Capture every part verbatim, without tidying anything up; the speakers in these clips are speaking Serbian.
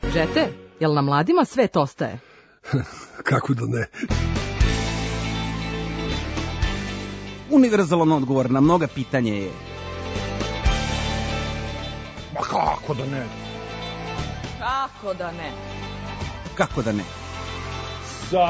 Žete, jel na mladima svet ostaje? Kako da ne? Univerzalan odgovor na mnoga pitanja je... Ma kako da ne? Kako da ne? Kako da ne? Sa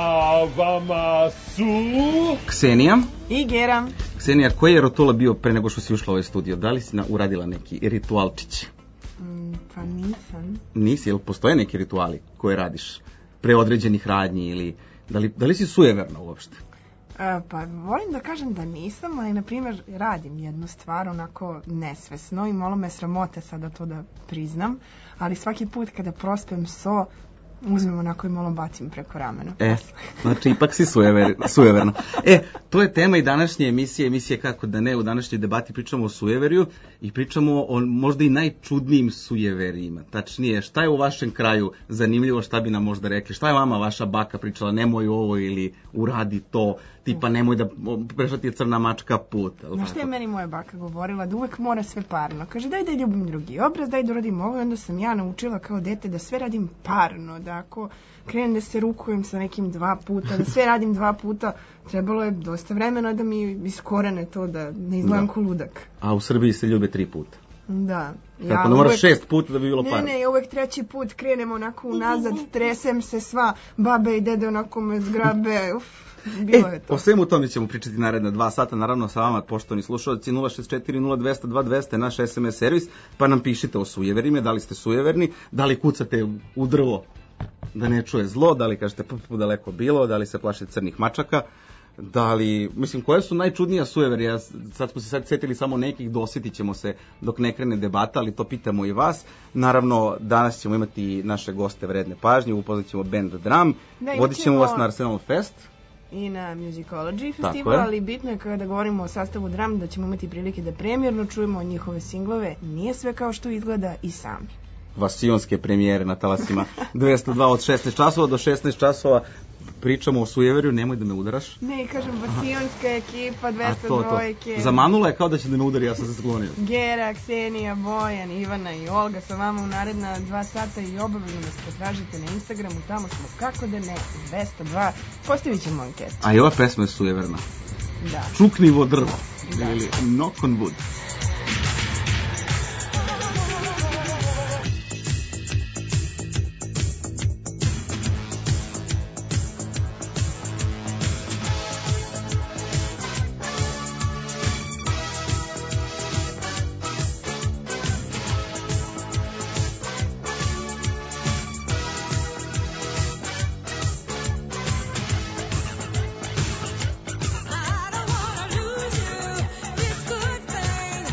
vama su... Ksenija. I Gera. Ksenija, koji je ritual bio pre nego što si ušla u ovaj studio? Da li si na, uradila neki ritualčić? Mm, pa nisam. Nisi, jel postoje neki rituali koje radiš pre određenih radnji ili da li, da li si sujeverna uopšte? E, pa volim da kažem da nisam, ali na primjer radim jednu stvar onako nesvesno i malo me sramote sada to da priznam, ali svaki put kada prospem so, uzmem onako i malo bacim preko ramena. E, znači ipak si sujever, sujeverna. E, to je tema i današnje emisije, emisije Kako da ne, u današnjoj debati pričamo o sujeverju i pričamo o možda i najčudnijim sujeverijima. Tačnije, šta je u vašem kraju zanimljivo, šta bi nam možda rekli, šta je vama vaša baka pričala, nemoj ovo ili uradi to, tipa nemoj da prešla ti je crna mačka put. Znaš šta je meni moja baka govorila? Da uvek mora sve parno. Kaže daj da ljubim drugi obraz, daj da radim ovo i onda sam ja naučila kao dete da sve radim parno, da ako krenem da se rukujem sa nekim dva puta, da sve radim dva puta, trebalo je dosta vremena da mi iskorene to, da ne izgledam ko ludak. A u Srbiji se ljube tri puta. Da. Ja Kako ne moraš uvek... šest puta da bi bilo parno? Ne, ne, ja uvek treći put krenem onako unazad, tresem se sva, babe i dede onako me zgrabe, uf. Bilo e, je to. O svemu tome ćemo pričati naredna dva sata, naravno sa vama, poštovani slušalci. Nula šest četiri nula dvesta dva dvesta je naš es em es servis, pa nam pišite o sujeverima, da li ste sujeverni, da li kucate u drvo da ne čuje zlo, da li kažete pup daleko bilo, da li se plašite crnih mačaka, da li, mislim, koje su najčudnija sujeveri, ja, sad smo se sad setili samo nekih, dosjetit ćemo se dok ne krene debata, ali to pitamo i vas. Naravno, danas ćemo imati naše goste vredne pažnje, upoznat ćemo band Drum, da, vodit ćemo vas na Arsenal Fest. I na Musicology festival, ali bitno je kada govorimo o sastavu Drum da ćemo imati prilike da premijerno čujemo njihove singlove. Nije sve kao što izgleda i sami. Vasionske premijere na talasima dvesta dva od šesnaest časova do šesnaest časova. Pričamo o sujeverju, nemoj da me udaraš. Ne, kažem, vasionska ekipa, dvesta dva. Zamanula je kao da će da me udari, ja sam se sklonio. Gera, Ksenija, Bojan, Ivana i Olga sa vama u naredna dva sata i obavezno nas potražite na Instagramu, tamo smo Kako da ne, dvesta dva. Postavit ćemo anketu. A i ova pesma je sujeverna. Da. Čuknivo drvo. Da. Ili knock on wood. I don't wanna lose you, this good thing.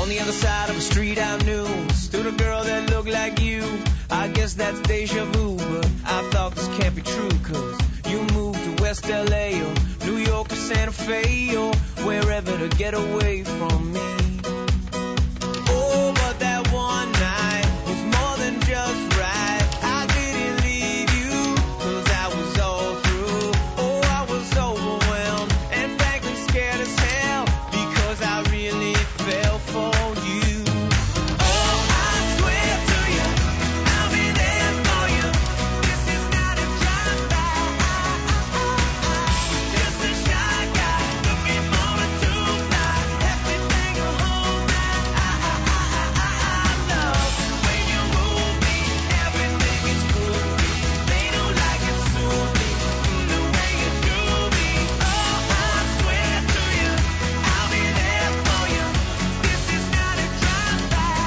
On the other side of the street I knew stood a girl that looked like you. I guess that's deja vu, but I thought this can't be true, cause you moved to West L A or New York or Santa Fe or wherever to get away from me. Oh, but that one night was more than just right. I didn't leave you, cause I was all through. Oh, I was overwhelmed and frankly scared as hell, because I really fell for you. Oh, I swear to you, I'll be there for you. This is not a drive-by. Just a shy guy looking for a two-fly. Everything a whole night. I, I, I, I, I love when you move me. Everything is groovy. They don't like it soon-y, the way you do me. Oh, I swear to you, I'll be there for you. This is not a drive-by.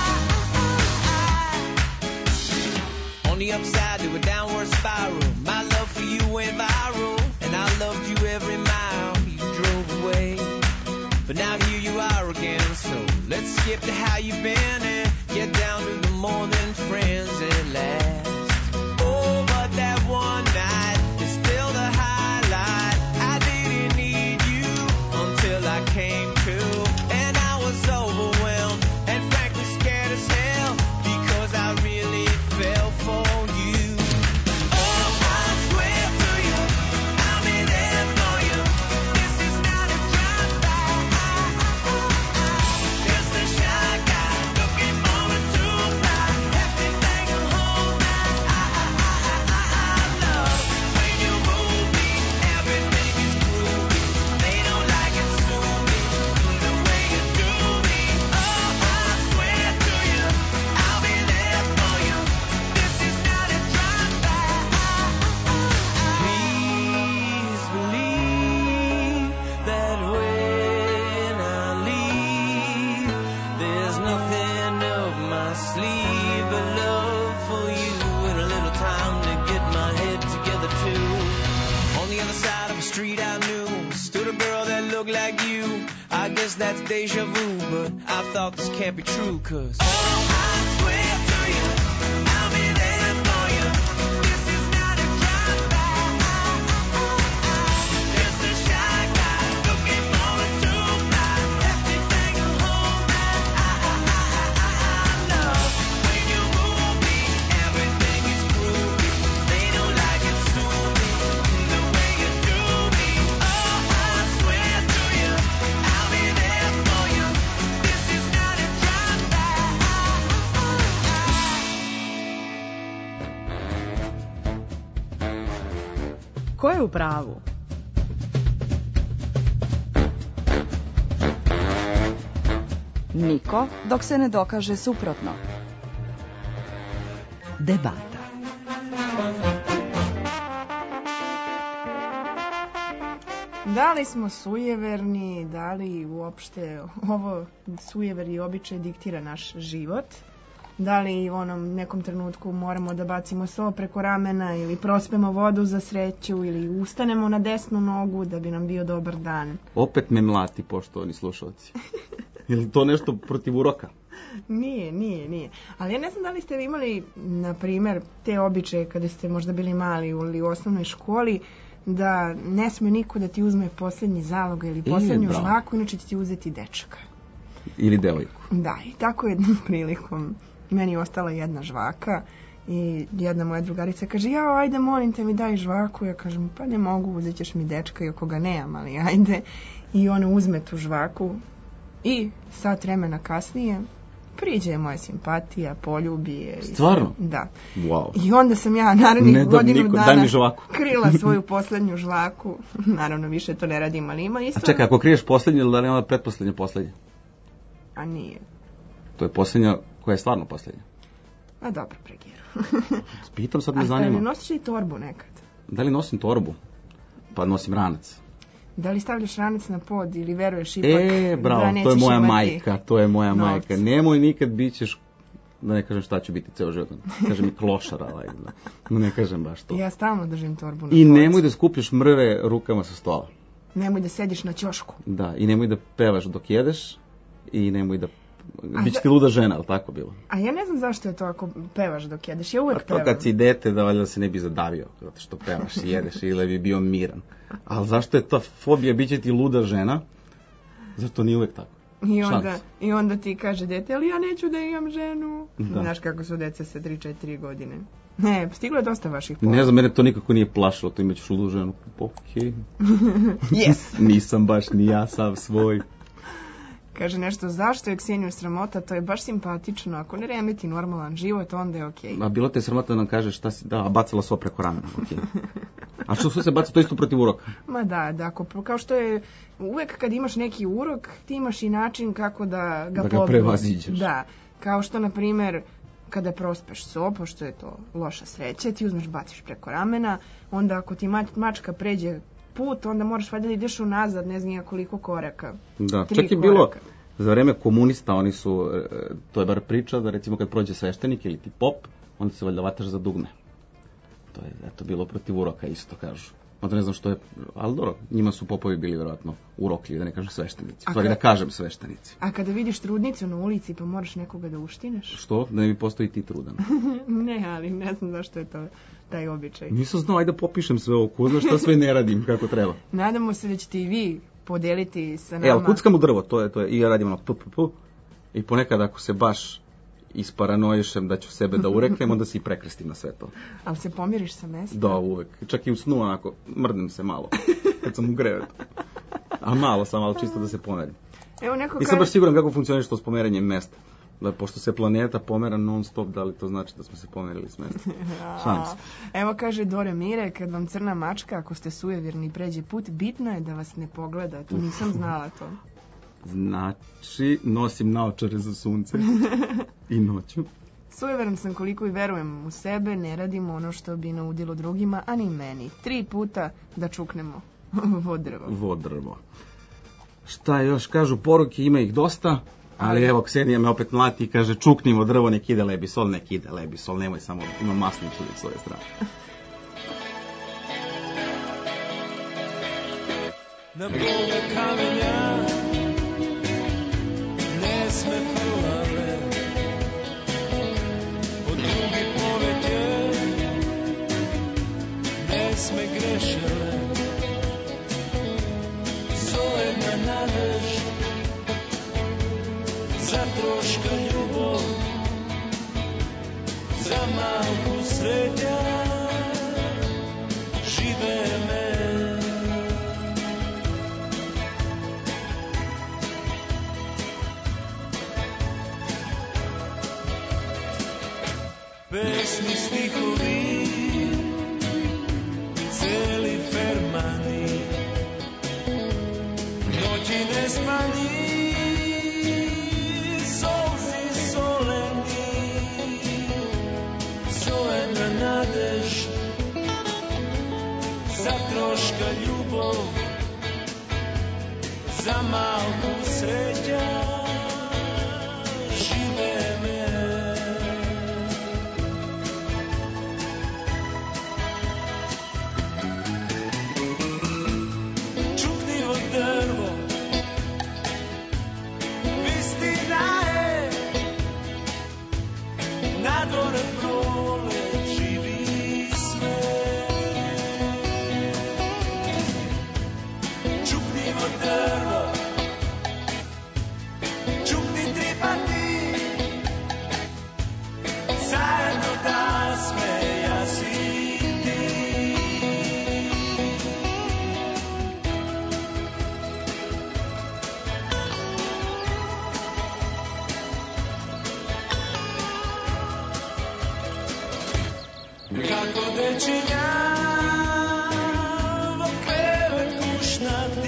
On the upside to a downward spiral, my love for you went viral, and I loved you every mile you drove away. But now here you are again, so let's skip to how you've been and get down to the more than friends at last. Oh, but that one night is still the highlight. I didn't need you until I came to, and I was overwhelmed and frankly scared as hell, because I really fell for you. Oh, I swear to you, I'll be there for you. This is not a drive-by. Just a shy guy looking for a two-fly. Everything a whole night. I, I, I, I, I love when you move me. Everything is groovy. They don't like it soon-y, the way you do me. Oh, I swear to you, I'll be there for you. This is not a drive-by. Please believe that when I leave, there's nothing up my sleeve but love for you and a little time to get my head together too. On the other side of the street I knew stood a girl that looked like you. I guess that's deja vu, but I thought this can't be true, cause oh, I swear to you, I'll be there for you. This is not a drive-by. Just a shy guy looking for a two-fly. Everything a whole night. I, I, I, I, I love when you move me. Everything is groovy. They don't like it soon-y, the way you do me. Oh, I swear to you, I'll be there for you. This is not a drive-by. Ko je u pravu? Niko, dok se ne dokaže suprotno. Debata. Da li smo sujeverni, da li uopšte ovo sujever i običaj diktira naš život? Da li u onom nekom trenutku moramo da bacimo so preko ramena ili prospemo vodu za sreću ili ustanemo na desnu nogu da bi nam bio dobar dan? Opet me mlati, poštovani slušalci. Je li to nešto protiv uroka? Nije, nije, nije. Ali ja ne znam da li ste vi imali, na primer, te običaje kada ste možda bili mali ili u osnovnoj školi, da ne sme niko da ti uzme posljednji zalog ili posljednju bravo. žvaku, inače će ti uzeti dečaka. Ili devojku. Da, i tako jednom prilikom meni je ostala jedna žvaka i jedna moja drugarica kaže, jao, ajde, molim te mi daj žvaku. Ja kažem, pa ne mogu, uzet ćeš mi dečka i oko ga nemam, ali ajde. I ona uzme tu žvaku i sat vremena kasnije priđe moja simpatija, poljubi je. Stvarno? Da. Wow. I onda sam ja narednih godinu niko, daj dana mi žvaku. krila svoju posljednju žvaku. Naravno, više to ne radim, ali ima isto. A čekaj, ako kriješ posljednju ili da li je ona pretposljednja posljednja? A nije. To je posljednja koja je stvarno posljednja. A dobro, pregiru. Pitam, sad me A zanima. ali nosiš li torbu nekad? Da li nosim torbu? Pa nosim ranac. Da li stavljaš ranac na pod ili veruješ ipak E, bravo, da to je nećeš moja imati majka, to je moja novca? majka. Nemoj nikad bit ćeš, da ne kažem šta ću biti ceo život. Kažem i klošara, ovaj, da ne kažem baš to. Ja stalno držim torbu na I pod. nemoj da skupljaš mrve rukama sa stola. Nemoj da sediš na ćošku. Da, i nemoj da pevaš dok jedeš i nemoj da Biće ti luda žena, ali tako bilo? A ja ne znam zašto je to ako pevaš dok jedeš, ja uvek A to pevam. kad si dete, da valjda se ne bi zadavio, zato što pevaš i jedeš ili bi bio miran. Ali zašto je ta fobija, bit će ti luda žena? Zato nije uvek tako. I onda, Šans. I onda ti kaže dete, ali ja neću da imam ženu. Da. Znaš kako su deca sa tri četiri godine. Ne, stiglo je dosta vaših poruka. Ne znam, mene to nikako nije plašilo, to imaćeš ludu ženu. Okej. Yes. Nisam baš ni ja sav svoj. Kaže nešto, zašto je Kseniju sramota, to je baš simpatično. Ako ne remeti normalan život, onda je okej. A bilo te sramota da nam kaže šta si, da, bacala so preko ramena, okej. A što se baca, to isto protiv uroka? Ma da, da, ako, kao što je uvek kad imaš neki urok, ti imaš i način kako da ga, Da ga pobediš. prevaziđeš. Da, kao što, na primjer, kada prospeš so, pošto je to loša sreća, ti uzmeš, baciš preko ramena, onda ako ti ma- mačka pređe put, onda moraš valjda da ideš unazad, ne znam ja koliko koraka. Da, Tri čak je bilo, koraka. za vreme komunista, oni su, e, to je bar priča, da recimo kad prođe sveštenik ili ti pop, onda se valjda vataš za dugme. To je, eto, bilo protiv uroka isto, kažu. Onda ne znam što je, ali dobro, njima su popovi bili vjerojatno urokljivi, da ne kažem sveštenici. A Stvari ka- da kažem sveštenici. A kada vidiš trudnicu na ulici pa moraš nekoga da uštineš? Što? Da ne bi postao i ti trudan. Ne, ali ne znam zašto je to taj običaj. Nisam znao, ajde da popišem sve ovo, ko zna šta sve ne radim kako treba. Nadamo se da ćete i vi podeliti sa nama. E, ali kuckam u drvo, to je, to je, i ja radim ono pu, pu, pu, i ponekad ako se baš isparanojišem da ću sebe da ureknem, onda se i prekrstim na sve to. Ali se pomiriš sa mesta? Da, uvek. Čak i u snu onako, mrdnem se malo, kad sam u krevetu. A malo sam, ali čisto da se pomerim. Evo neko Nisam kaže... baš siguran kako funkcioniš to s pomeranjem mesta. Da, pošto se planeta pomera non stop, da li to znači da smo se pomerili s mesta? Šans. Evo kaže Dore Mire, kad vam crna mačka, ako ste sujevjerni pređe put, bitno je da vas ne pogleda. To nisam znala to. Znači, nosim naočare za sunce i noću. Sujeveran sam koliko i verujem u sebe, ne radim ono što bi naudilo drugima, a ni meni. Tri puta da čuknemo vodrvo. Vodrvo. Šta još kažu, poruke ima ih dosta, ali evo Ksenija me opet mlati i kaže čuknimo drvo, nek ide lebisol, nek ide lebisol, nemoj samo, ima masnicu s ove strane. Na Boga kamenja ne sme prolave, od drugi poveke ne sme grešele, zove na nadež za troška ljubov, za malku sreća žive me. Pesni stihovi, celi fermani, noći nespani, solzi soleni, zove na nadež, za troška ljubov, za malku sreća, žive me. Drvo, istina je, na dvore prole živi sve. Čuknimo drvo, čukni tri pati, zajedno da sme jasi. Kako dečinja vo krevet kušnati,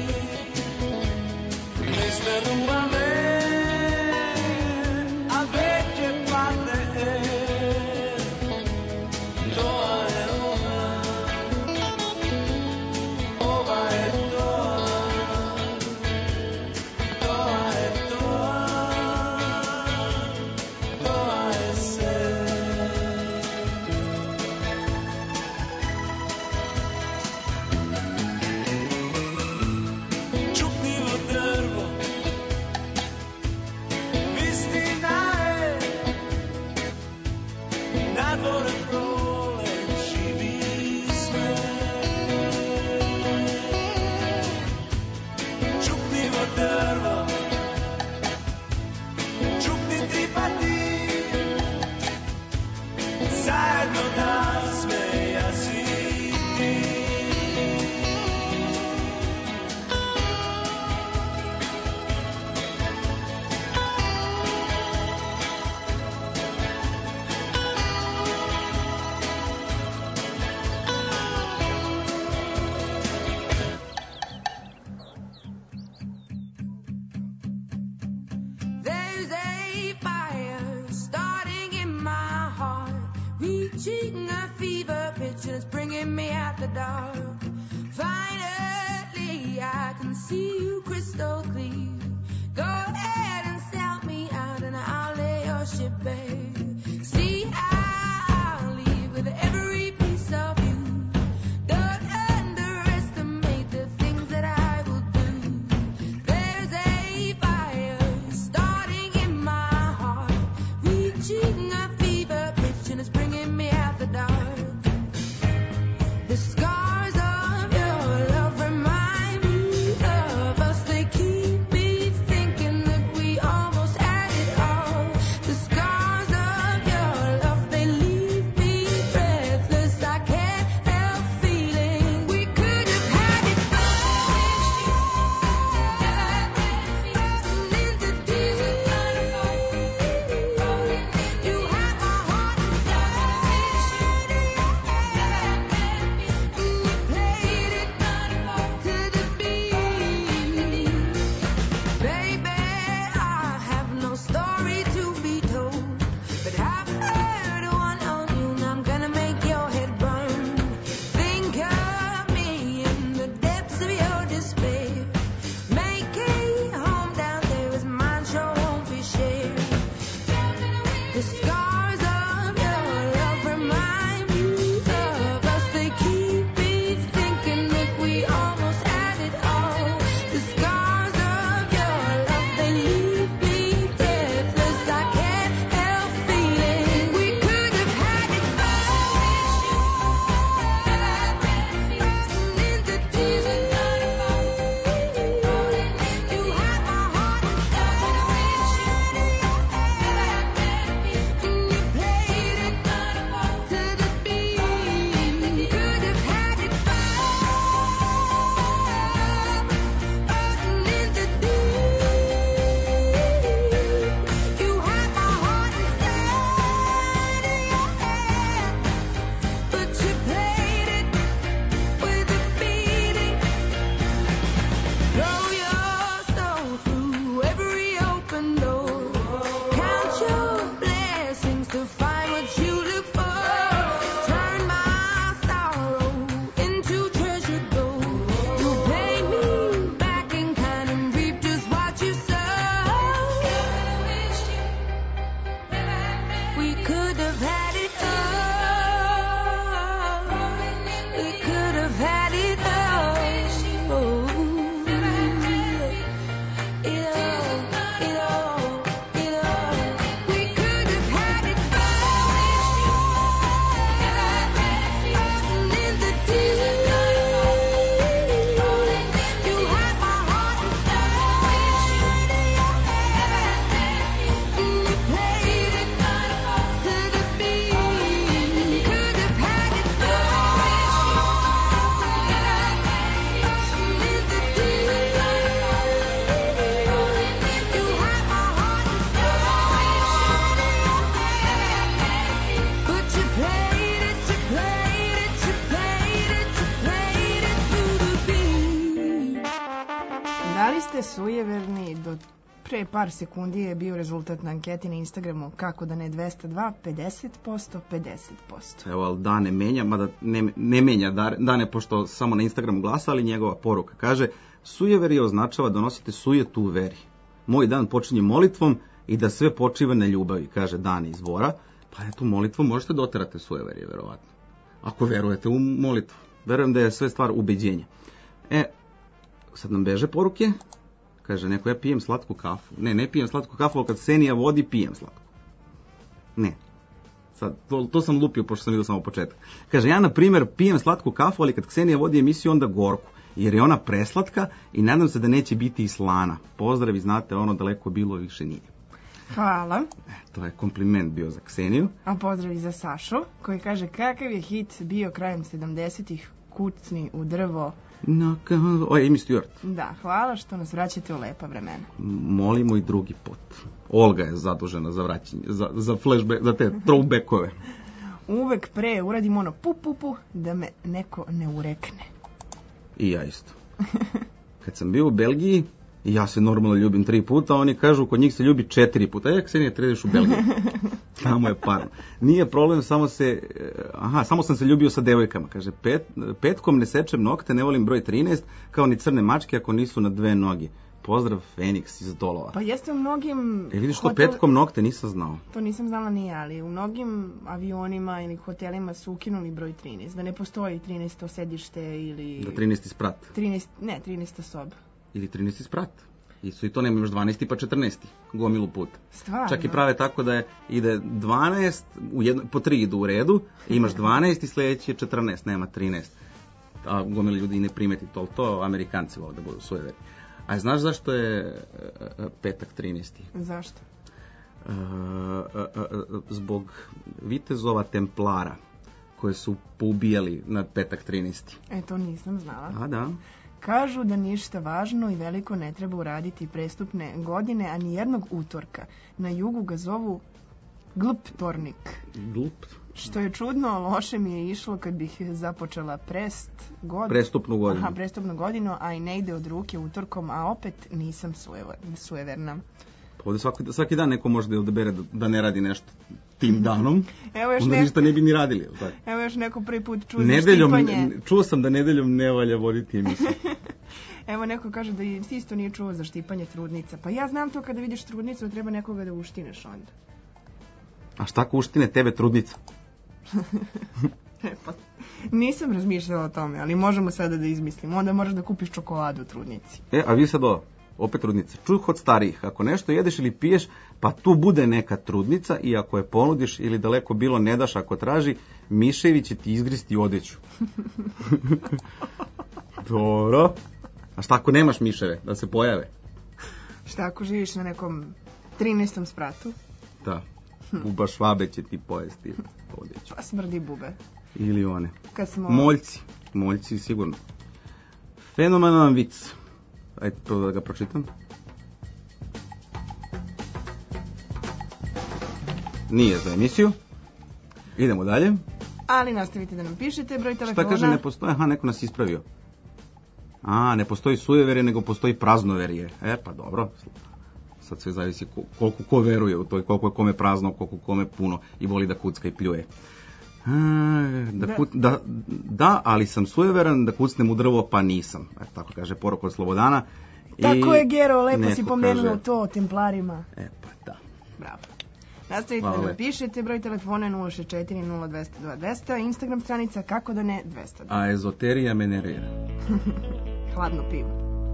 ne zveruva me, a već je padne, to je ona, ova je to, to je to, to je se. reaching a fever pitch and it's bringing me out the dark. Finally, I can see you crystal clear. Go ahead and sell me out and I'll lay your ship bare. See, I'll leave with every piece of you. Don't underestimate the things that I will do. There's a fire starting in my heart, reaching a fever pitch and it's bringing me out the dark. The scars of your love remind me of us. They keep me thinking that we almost had it all. The scars of your love, they leave me breathless. I can't help feeling we could have had it all. Into deep. You have my heart inside. You played it to the beat. Baby, I have no story to be told, but I've heard one on you and I'm gonna make your head burn. Think of me in the depths of your despair. Make a home down there as mine sure won't be shared. The scars of your love remind me of us. They keep me thinking that we almost had it all. The scars of your love, they leave me breathless. I can't help feeling we could have had it all. Into deep. You have my heart inside. You played it to the beat. Could have had it all. Into deep. You have my heart inside of your hand, but you played it with a beating. Throw your soul through every open door. Count your blessings to find what you look for. Turn my sorrow into treasured gold. You pay me back in kind and reap just what you sow. We could have had it all. We could have had it all. It all, it all, it all. We could have had it all. In the deep. You have my heart inside. You played it to the beat. Could have had it all. In the deep. You have my heart inside. But you played it, you played it, you played it, you played it to the beat. Da li ste sujeverni? Do pre par sekundi je bio rezultat na anketi na Instagramu kako da ne dvesta dva, pedeset posto, pedeset posto. Evo, ali Dane menja, mada ne, ne menja Dar- Dane, pošto samo na Instagramu glasa, ali njegova poruka kaže: sujeverje označava da nosite sujetu u veri. Moj dan počinje molitvom i da sve počiva na ljubavi, kaže Dane iz Dvora. Pa eto, molitvom možete doterati sujeverje, verovatno. Ako verujete u molitvu. Verujem da je sve stvar ubeđenja. E, sad nam beže poruke. Kaže neko, ja pijem slatku kafu. Ne, ne pijem slatku kafu, ali kad Ksenija vodi, pijem slatku. Ne. Sad, to, to sam lupio, pošto sam vidio samo početak. Kaže, ja, na primjer, pijem slatku kafu, ali kad Ksenija vodi emisiju, onda gorku. Jer je ona preslatka i nadam se da neće biti i slana. Pozdravi, znate, ono daleko bilo, više nije. Hvala. E, to je kompliment bio za Kseniju. A pozdrav i za Sašu, koji kaže kakav je hit bio krajem sedamdesetih, kucni u drvo. No, kao... O, Amy Stewart. Da, hvala što nas vraćate u lepa vremena. Molimo i drugi put. Olga je zadužena za vraćanje, za, za flashback, za te throwbackove. Uvek pre uradim ono pu pu pu da me neko ne urekne. I ja isto. Kad sam bio u Belgiji, ja se normalno ljubim tri puta, oni kažu kod njih se ljubi četiri puta. E, Ksenija, treba ideš u Belgiju. Tamo je parno. Nije problem, samo se, aha, samo sam se ljubio sa devojkama. Kaže, pet, petkom ne sečem nokte, ne volim broj trinaest, kao ni crne mačke ako nisu na dve noge. Pozdrav, Feniks iz Dolova. Pa jeste u mnogim... E, vidiš što hotel... petkom nokte nisam znao. To nisam znala nije, ali u mnogim avionima ili hotelima su ukinuli broj trinaest. Da ne postoji trinaesto sedište ili... Da trinaesti sprat. trinaest, ne, trinaesta soba. Ili trinaesti sprat. I su i to nema, imaš dvanaesti pa četrnaesti. Gomilu puta. Stvarno? Čak i prave tako da je, ide dvanaest, u jedno, po tri idu u redu, imaš dvanaest i sledeći je četrnaest, nema trinaest. A gomilu ljudi i ne primeti to, to Amerikanci vole da budu sujeverni. A znaš zašto je petak trinaesti? Zašto? E, e, e, zbog vitezova Templara koje su poubijali na petak trinaesti. E, to nisam znala. A da. Kažu da ništa važno i veliko ne treba uraditi prestupne godine, a ni jednog utorka. Na jugu ga zovu gluptornik. Glup. Što je čudno, loše mi je išlo kad bih započela prest god... prestupnu godinu. Aha, prestupnu godinu, a i ne ide od ruke utorkom, a opet nisam sujeverna. Ovdje svaki, svaki dan neko može da odabere da, da ne radi nešto tim danom, Evo još onda neko, ništa ne bi ni radili. Tak? Evo još neko prvi put čuo nedeljom, za štipanje. Čuo sam da nedeljom ne valja voditi emisiju. Evo neko kaže da isto nije čuo za štipanje trudnica. Pa ja znam to kada vidiš trudnicu da treba nekoga da uštineš onda. A šta ako uštine tebe trudnica? E, pa, nisam razmišljala o tome, ali možemo sada da izmislimo. Onda moraš da kupiš čokoladu u trudnici. E, a vi sad ovo, opet trudnice. Čuh od starijih, ako nešto jedeš ili piješ, pa tu bude neka trudnica i ako je ponudiš ili daleko bilo ne daš ako traži, miševi će ti izgristi odeću. Dobro. A šta ako nemaš miševe, da se pojave? Šta ako živiš na nekom trinaestom spratu? Da. Buba švabe će ti pojesti odeću. Pa smrdi bube. Ili one. Kad smo... Moljci. Moljci sigurno. Fenomenalan vic. Ajde prvo da ga pročitam. Nije za emisiju. Idemo dalje. Ali nastavite da nam pišete, broj telefona. Šta kaže ne postoji? Aha, neko nas ispravio. A, ne postoji sujeverje, nego postoji praznoverje. E, pa dobro. Sad sve zavisi koliko ko veruje u to, koliko je kome prazno, koliko kome puno i voli da kucka i pljuje. A, da, da. Kuc, da, da, ali sam sujeveran, da kucnem u drvo, pa nisam. E, tako kaže poruka od Slobodana. Tako I je, Gero, lepo si pomenuo kaže, to o templarima. E, pa da. Bravo. Nastavite da nam pišete, broj telefona nula šest četiri nula dva nula dva dva nula nula, Instagram stranica kako da ne dvesta. A ezoterija me nervira. Hladno pivo.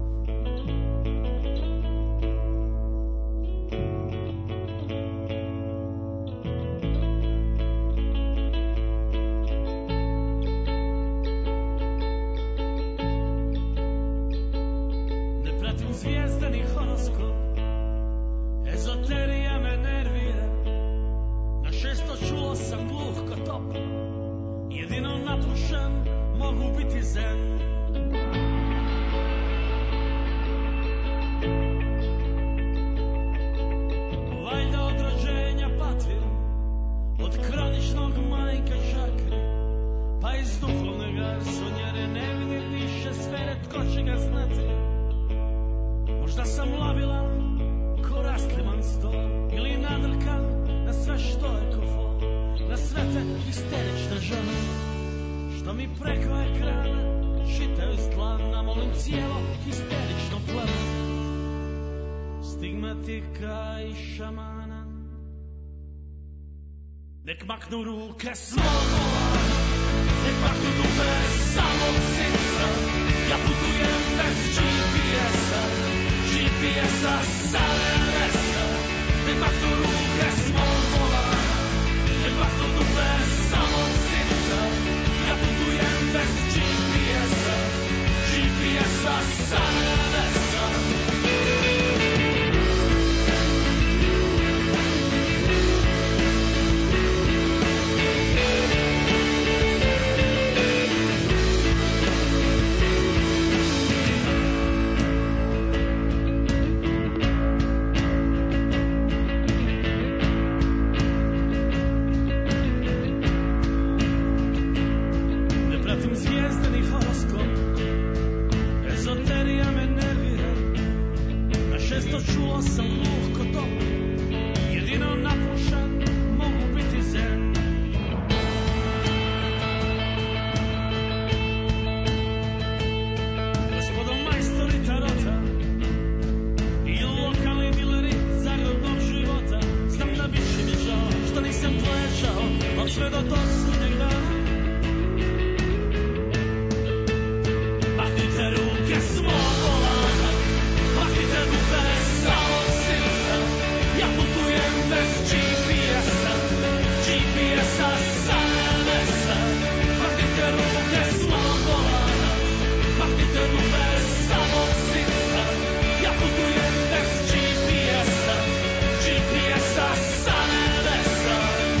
Ne pratim zvijezdani horoskop, ezoterija me nervira. Na šesto čulo sam gluh ko top, jedino napušen mogu biti zen. Valjda od rođenja patim, od kroničnog majka čakri, pa iz duhovne garsonjere ne vidim više sfere, tko će ga znati. Možda sam labilan ko rastliman sto, ili nadrkan na sve što je ko fol, na sve te histerične žene što mi preko ekrana čitaju s dlana, molim cijelo histerično pleme stigmatika i šamana. Nek maknu ruke s mola, nek maknu dupe samog sica, ja putujem bez G P S-a, G P S-a sa revesa. Nek maknu ruke s mola, nek maknu dupe samog sica, ja putujem bez G P S-a, G P S-a sa revesa. klečao, al sve do posljednjeg dana. Maknite ruke s mog volana, maknite ruke sa mog srca. Ja putujem bez G P S-a, G P S-a sa nebesa. Maknite ruke s mog volana, maknite ruke sa mog srca. Ja putujem bez G P S-a, G P S-a sa nebesa.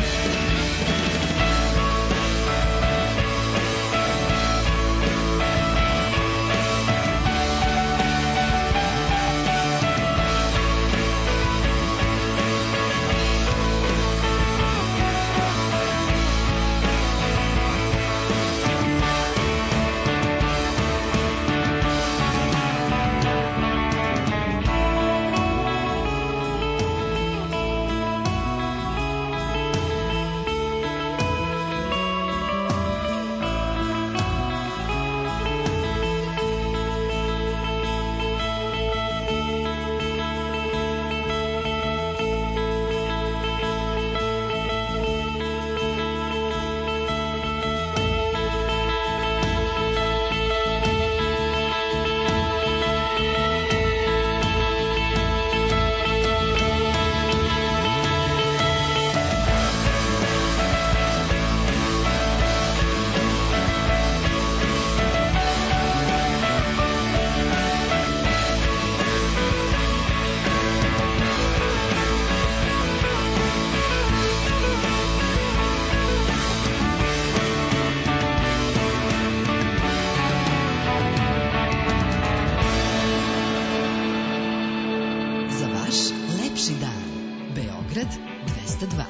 Za vaš lepši dan. Beograd dvesta dva.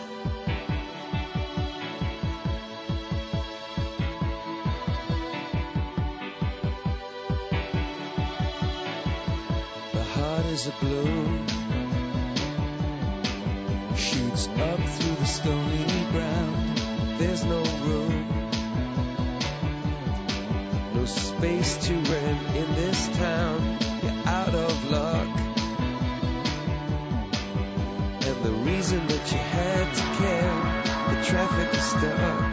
The heart is a blue, shoots up through the stony ground. There's no room, no space to rent in this town. You're out of luck, and the reason that you had to care, the traffic is stuck,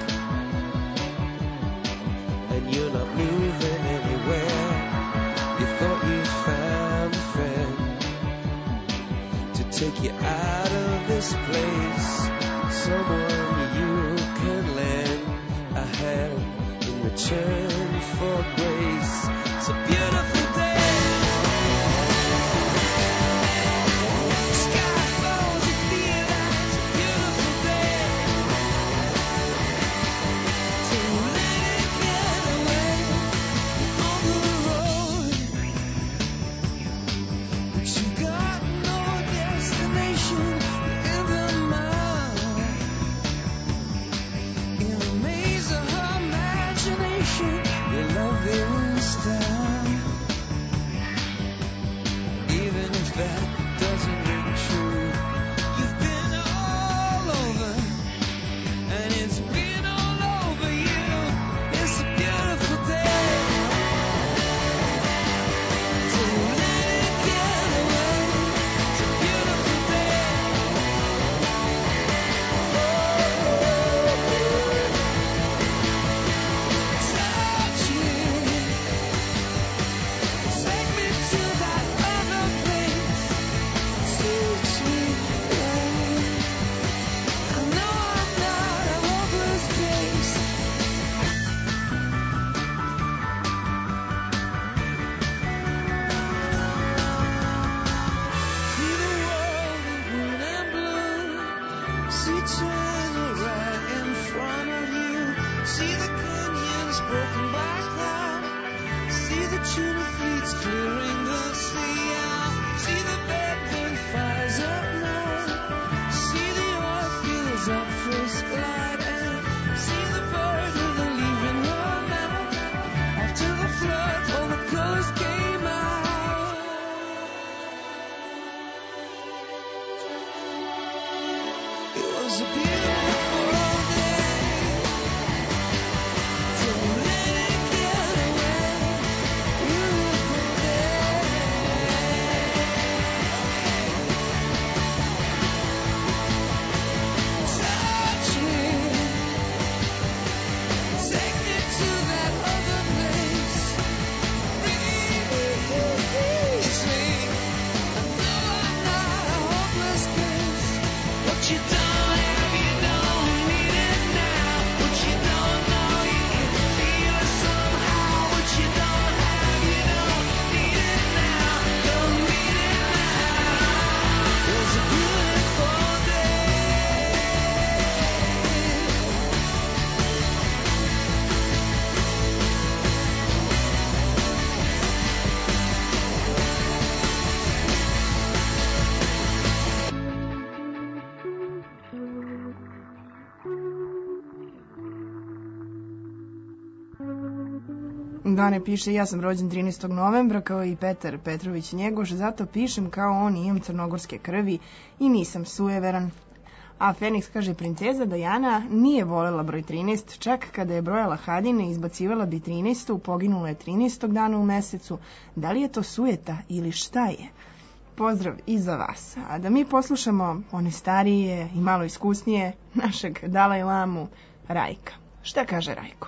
and you're not moving anywhere. You thought you found a friend to take you out of this place, someone you can lend a hand in return for grace. It's a beautiful day. Sky falls, you feel like it's a beautiful day. Don't let it get away on the road, but you got no destination in the mind. In a maze of her imagination, your love is down. Even if that doesn't ring true, you've been all over, and it's been all over you. It's a beautiful day. Don't let it get away. It's a beautiful day. Touch me, take me to that other place. Teach me, babe. I know I'm not a hopeless case. See the world in green and blue. See China right in front of you. See the canyons broken by cloud. See the tuna fleets clearing the sea out. See the bedroom fires at night. See the oil fields up first glide. And see the bird with the leaf in her mouth. After the flood, all the colors came out. It was a beautiful day. Don't let it get away. Beautiful day. Touch you don't have, you don't need it now. What you don't know, you can feel it somehow. What you don't have, you don't need it now. Don't need it now. It was a beautiful day. Dane piše, ja sam rođen trinaestog novembra kao i Petar Petrović Njegoš, zato pišem kao on i imam crnogorske krvi i nisam sujeveran. A Feniks kaže, princeza Dajana nije volela broj trinaest, čak kada je brojala haljine izbacivala bi trinaestu, poginula je trinaestog dana u mesecu. Da li je to sujeta ili šta je? Pozdrav i za vas. A da mi poslušamo one starije i malo iskusnije našeg Dalaj Lamu Rajka. Šta kaže Rajko?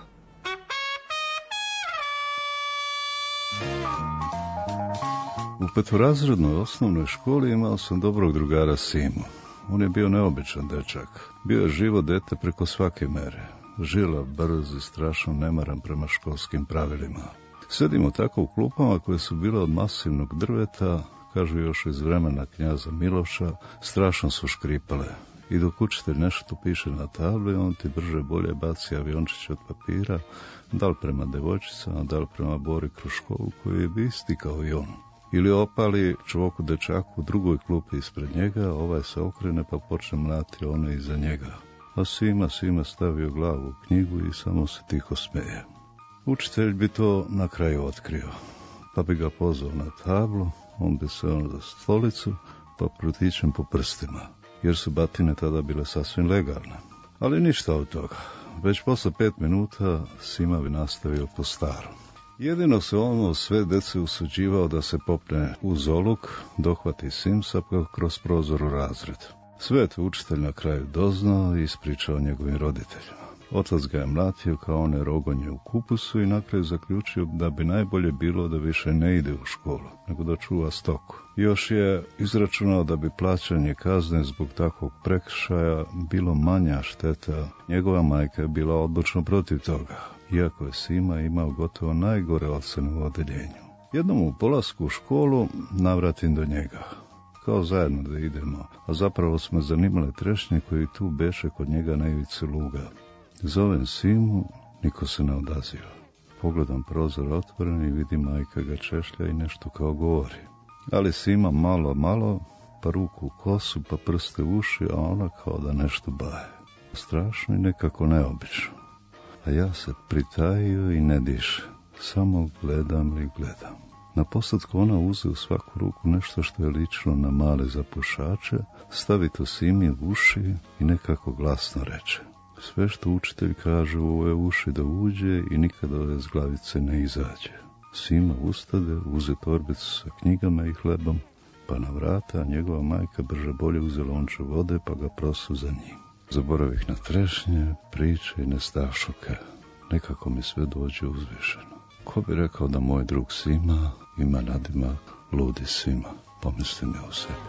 U petorazrednoj osnovnoj školi imao sam dobrog drugara Simu. On je bio neobičan dečak. Bio je živo dete preko svake mere. Žilav, brz i strašno nemaran prema školskim pravilima. Sedimo tako u klupama koje su bile od masivnog drveta, kažu još iz vremena knjaza Miloša, strašno su škripale. I dok učitelj nešto piše na tabli, on ti brže bolje baci aviončić od papira, da li prema devojčicama, da li prema Bori Kruškovu, koji je isti kao i on. Ili opali čovoku dečaku u drugoj klupi ispred njega, ovaj se okrene pa počne mlati one iza njega. A Sima, Sima stavio glavu u knjigu i samo se tiho smeje. Učitelj bi to na kraju otkrio, pa bi ga pozvao na tablu, on bi se on za stolicu, pa protičem po prstima, jer su batine tada bile sasvim legalne. Ali ništa od toga. Već posle pet minuta Sima bi nastavio po starom. Jedino se ono sve dece usuđivao da se popne u zoluk, dohvati Simsa pa kroz prozor u razred. Sve je to učitelj na kraju doznao i ispričao njegovim roditeljima. Otac ga je mlatio kao one rogonje u kupusu i na kraju zaključio da bi najbolje bilo da više ne ide u školu, nego da čuva stoku. Još je izračunao da bi plaćanje kazne zbog takvog prekršaja bilo manja šteta. Njegova majka je bila odlučno protiv toga, iako je Sima imao gotovo najgore ocene u odeljenju. Jednom u polasku u školu navratim do njega, kao zajedno da idemo, a zapravo smo zanimale trešnje koji tu beše kod njega na ivici luga. Zovem Simu, niko se ne odaziva. Pogledam prozor otvoren i vidim majka ga češlja i nešto kao govori. Ali Sima malo, malo, pa ruku u kosu, pa prste u uši, a ona kao da nešto baje. Strašno i nekako neobično. A ja se pritajio i ne diše. Samo gledam i gledam. Na posljedku ona uze u svaku ruku nešto što je lično na male zapušače, stavi to Simi u uši i nekako glasno reče. Sve što učitelj kaže u ove uši da uđe i nikada ove zglavice ne izađe. Sima ustade, uze torbicu sa knjigama i hlebom, pa na vrata, a njegova majka brže bolje uze lonče vode pa ga prosu za njim. Zaboravih na trešnje, priče i nestašuke. Nekako mi sve dođe uzvišeno. Ko bi rekao da moj drug Sima ima nadimak Ludi Sima, pomislim ja u sebi.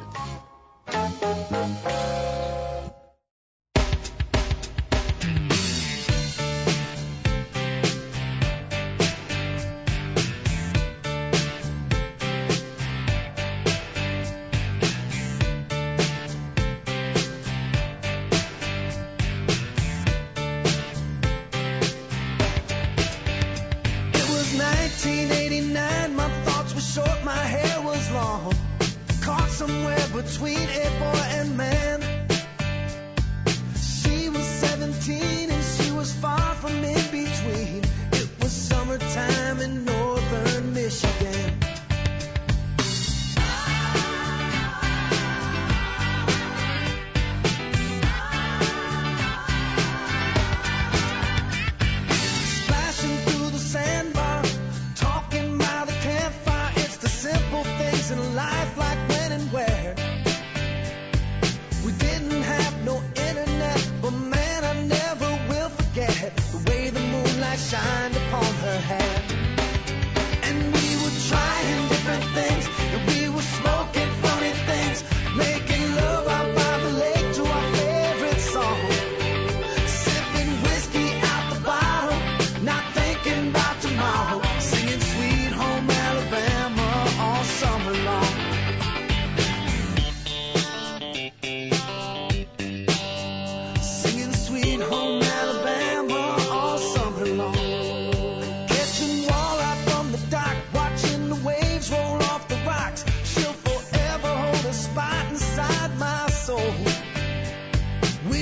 nineteen eighty-nine, my thoughts were short, my hair was long. Caught somewhere between a boy and man.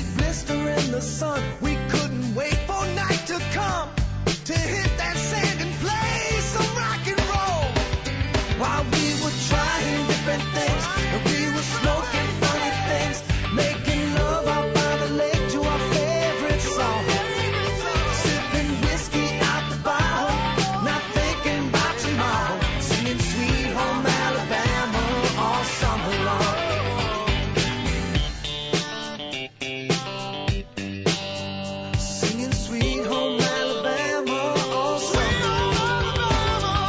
we'd blister in the sun. We couldn't wait for night to come to hit that sand and play some rock and roll. While we were trying different things, and we were smoking funny things, making love out by the lake to our favorite song. Sipping whiskey out the bottle, not thinking about tomorrow. Singing Sweet Home Alabama all summer long. Singing Sweet Home Alabama all summer long.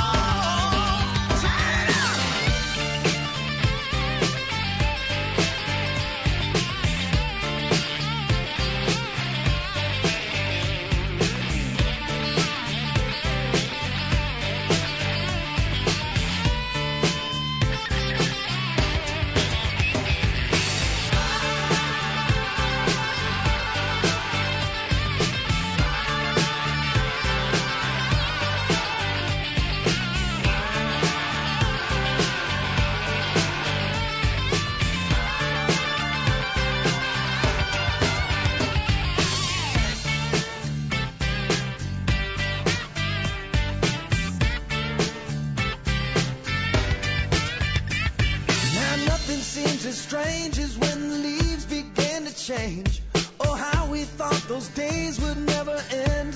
Now nothing seems as strange as when the leaves began to change. Oh, how we thought those days would never end.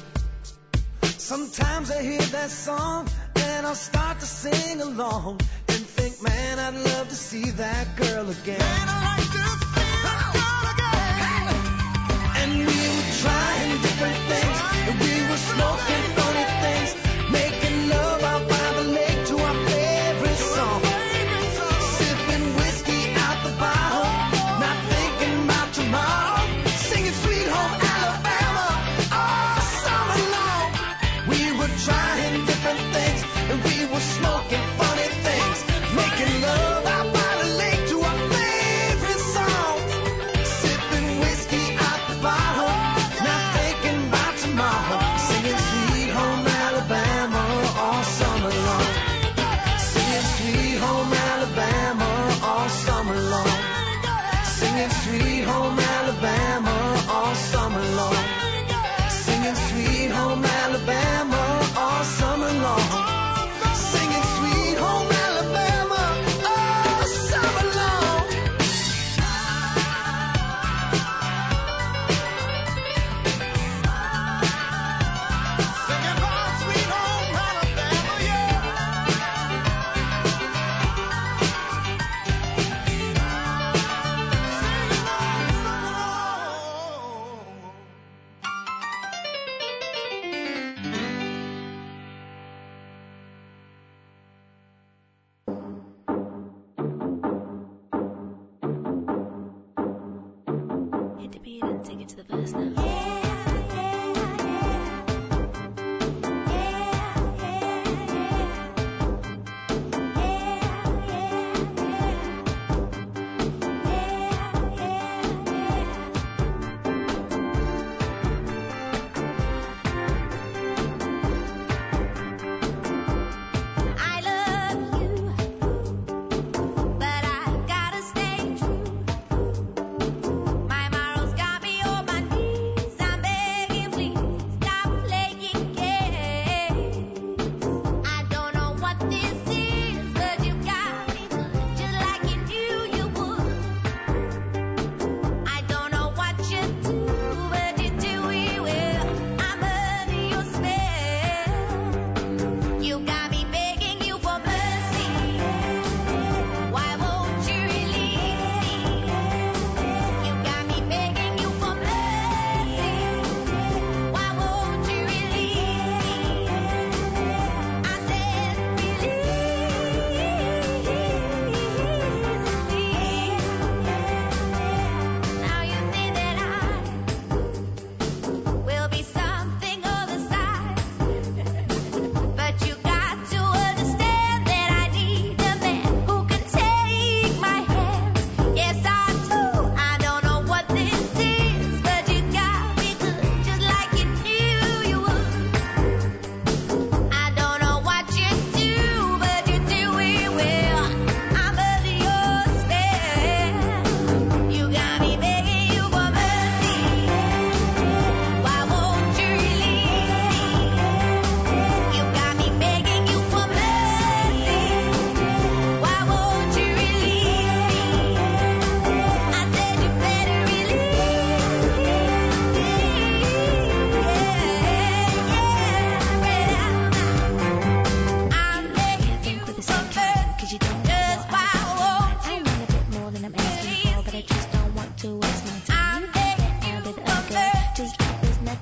Sometimes I hear that song and I'll start to sing along and think, man, I'd love to see that girl again. Man, I'd like to see that girl again. And we were trying different things, and we were smoking funny things, making love out by the lake to our favorite song. Sipping whiskey out the bottle, not thinking about tomorrow. Singing Sweet Home Alabama all summer long. We were trying different things, and we were smoking funny things, making love out by the lake to our favorite song. Sipping whiskey out the bottle, not thinking about tomorrow. Singing Sweet Home Alabama all summer long. Singing Sweet Home Alabama all summer long. Singing Sweet Home Alabama all summer long. Singing Sweet Home Alabama all summer long. Singing Sweet Home Alabama all summer long. Singing about Sweet Home Alabama, yeah.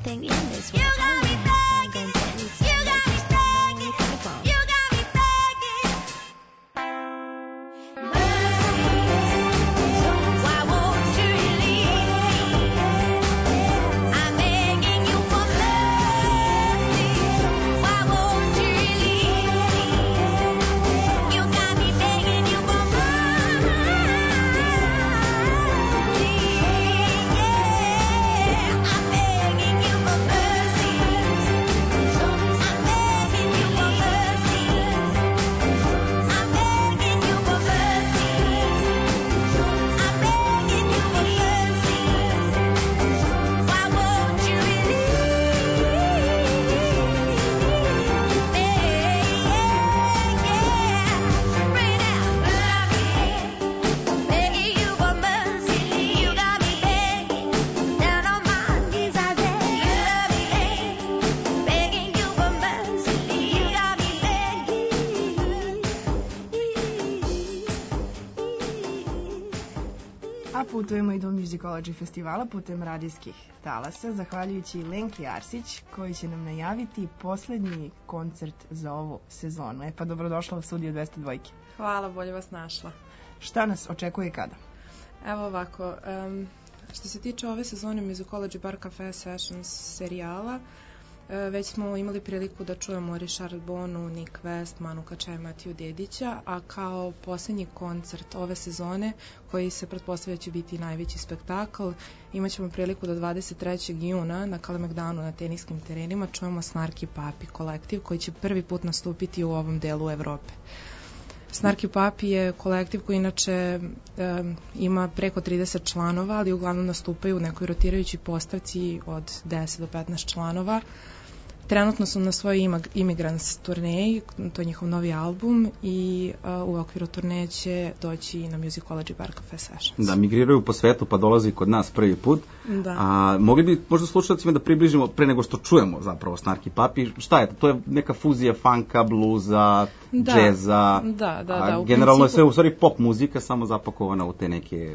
everything in this world. I don't know how I'm going to any time like you stop knowing me from the phone. You got me begging. Why won't you leave me? I'm begging you for mercy. Why won't you leave me? You got me begging you for mercy. Yeah, I'm begging you for mercy. I'm begging you for mercy. I'm begging you for mercy. I'm begging you for mercy. Why won't you release me? Yeah, bring it out. Begging you for mercy. You got me begging. Down on my knees I beg. You love me, begging you for mercy. You got me begging. A putujemo i do Musicology festivala putem radijskih talasa, zahvaljujući Lenki Arsić, koji će nam najaviti poslednji koncert za ovu sezonu. E pa dobrodošla u studiju dvesta dva. Hvala, bolje vas našla. Šta nas očekuje i kada? Evo ovako, em, što se tiče ove sezone Musicology Bar Cafe Sessions serijala, e, već smo imali priliku da čujemo Richard Bonu, Nick West, Manu Kačaj, Matiju Dedića, a kao posljednji koncert ove sezone, koji se pretpostavlja će biti najveći spektakl, imat ćemo priliku da dvadeset trećeg juna na Kalemegdanu na teniskim terenima čujemo Snarky Puppy kolektiv koji će prvi put nastupiti u ovom delu Evrope. Snarky Puppy je kolektiv koji inače um, ima preko trideset članova, ali uglavnom nastupaju u nekoj rotirajućoj postavci od deset do petnaest članova. Trenutno su na svojoj imag- Immigrants turneji, to je njihov novi album i uh, u okviru turneje će doći na Musicology Bar Cafe Sessions. Da, migriraju po svetu pa dolazi kod nas prvi put. Da. A mogli bi možda slušalcima da približimo pre nego što čujemo zapravo Snarky Puppy. Šta je to? To je neka fuzija funka, bluza, Da. džeza. Da, da, a da, u generalno je principu- sve u stvari pop muzika, samo zapakovana u te neke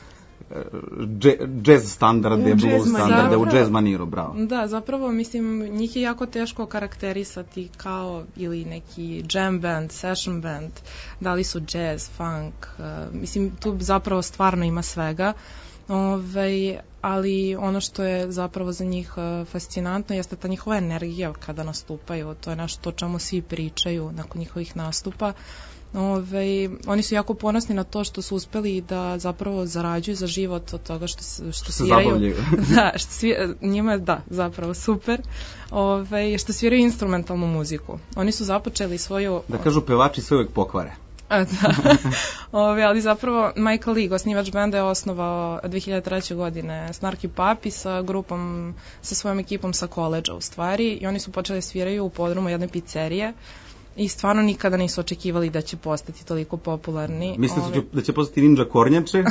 dže, jazz standarde, U jazz blues maniru. standarde, u Zapravo- jazz maniru, bravo. Da, zapravo, mislim, njih je jako teško karakterisati kao ili neki jam band, session band, da li su jazz, funk, uh, mislim, tu zapravo stvarno ima svega. Ovaj, ali ono što je zapravo za njih uh, fascinantno jeste ta njihova energija kada nastupaju, to je nešto o čemu svi pričaju nakon njihovih nastupa. Ove, oni su jako ponosni na to što su uspeli da zapravo zarađuju za život od toga što, se- što se sviraju. zabavljaju. Da, što svi, njima je da, zapravo super. Ove, što sviraju instrumentalnu muziku. Oni su započeli svoju... Da kažu pevači se uvek pokvare. A, da. Ove, ali zapravo Michael League, osnivač benda, je osnovao dve hiljade treće godine Snarky Puppy sa grupom, sa svojom ekipom sa koledža u stvari, i oni su počeli sviraju u podrumu jedne pizzerije i stvarno nikada nisu očekivali da će postati toliko popularni. Mislite Ove, da će, da će postati ninja kornjače?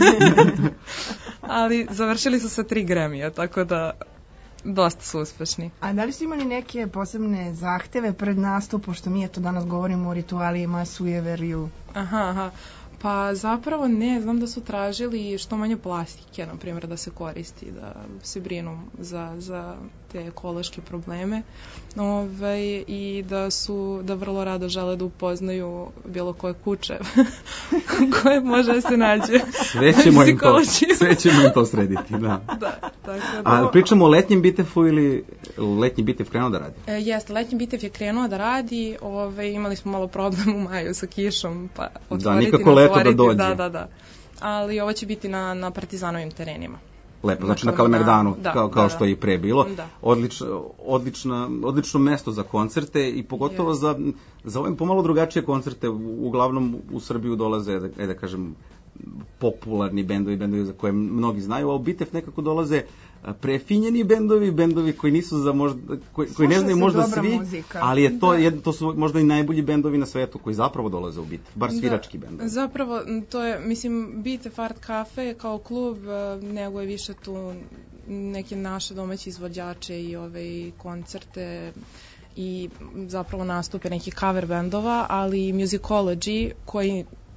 ali završili su sa tri Grammy-a, tako da dosta su uspešni. A da li su imali neke posebne zahteve pred nastup, pošto mi eto danas govorimo o ritualima, sujeveriju? Aha, aha. Pa zapravo ne, znam da su tražili što manje plastike, na primjer, da se koristi, da se brinu za, za te ekološke probleme. Ove, i da su, da vrlo rado žele da upoznaju bilo koje kuće koje može da se nađe. Sve ćemo im to, Musicology. sve ćemo im to srediti, da. Da, tako da... A pričamo o letnjem bitefu ili letnji bitef krenuo da radi? E, jeste, letnji bitev je krenuo da radi, ove, imali smo malo problem u maju sa kišom, pa otvoriti, nikako leto da natvoriti, dođe. Da, da, da. Ali ovo će biti na, na Partizanovim terenima. Lepo, znači na Kalemegdanu, Kalemegdanu, da, kao, kao da, što da. je i pre bilo. Da. Odlično, odlična, odlično mesto za koncerte i pogotovo za, za ove pomalo drugačije koncerte. Uglavnom u Srbiju dolaze, da, da kažem, popularni bendovi, bendovi za koje mnogi znaju, a u Bitef nekako dolaze prefinjeni bendovi, bendovi koji nisu za možda, koji, koji ne znaju možda svi, muzika. ali je to, Da. jed, to su možda i najbolji bendovi na svetu koji zapravo dolaze u Bitef, bar svirački Da, bendovi. zapravo, to je, mislim, Bitef Art Cafe kao klub, eh, nego je više tu neke naše domaće izvođače i ove koncerte i zapravo nastupe nekih cover bendova, ali i Musicology koji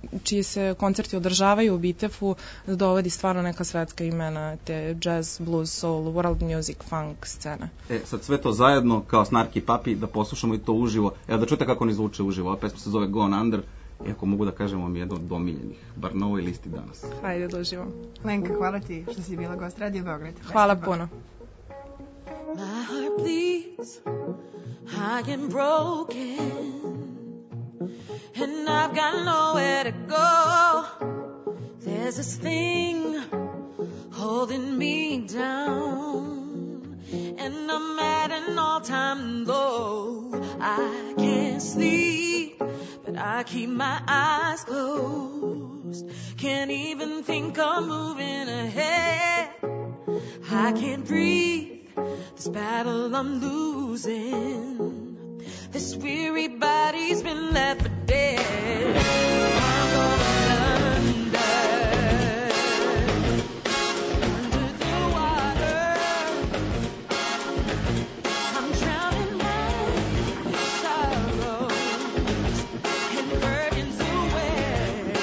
čiji se koncerti održavaju u Bitefu dovodi stvarno neka svetska imena, te jazz, blues, soul, world music, funk scena. E, sad sve to zajedno, kao Snarky Papi, da poslušamo i to uživo. Evo da čujete kako oni zvuče uživo. Ova pesma se zove Gone Under. Iako mogu da kažem vam jedno od omiljenih, bar na ovoj listi danas. Hajde da uživamo. Lenka, hvala ti što si bila gost Radio Beograd. Hvala puno. My heart bleeds, I am broken, and I've got nowhere to go. There's this thing holding me down, and I'm at an all-time low. I can't sleep, but I keep my eyes closed. Can't even think of moving ahead. I can't breathe. This battle I'm losing. This weary body's been left for dead. I'm going under, under the water. I'm drowning my sorrows and burdens away.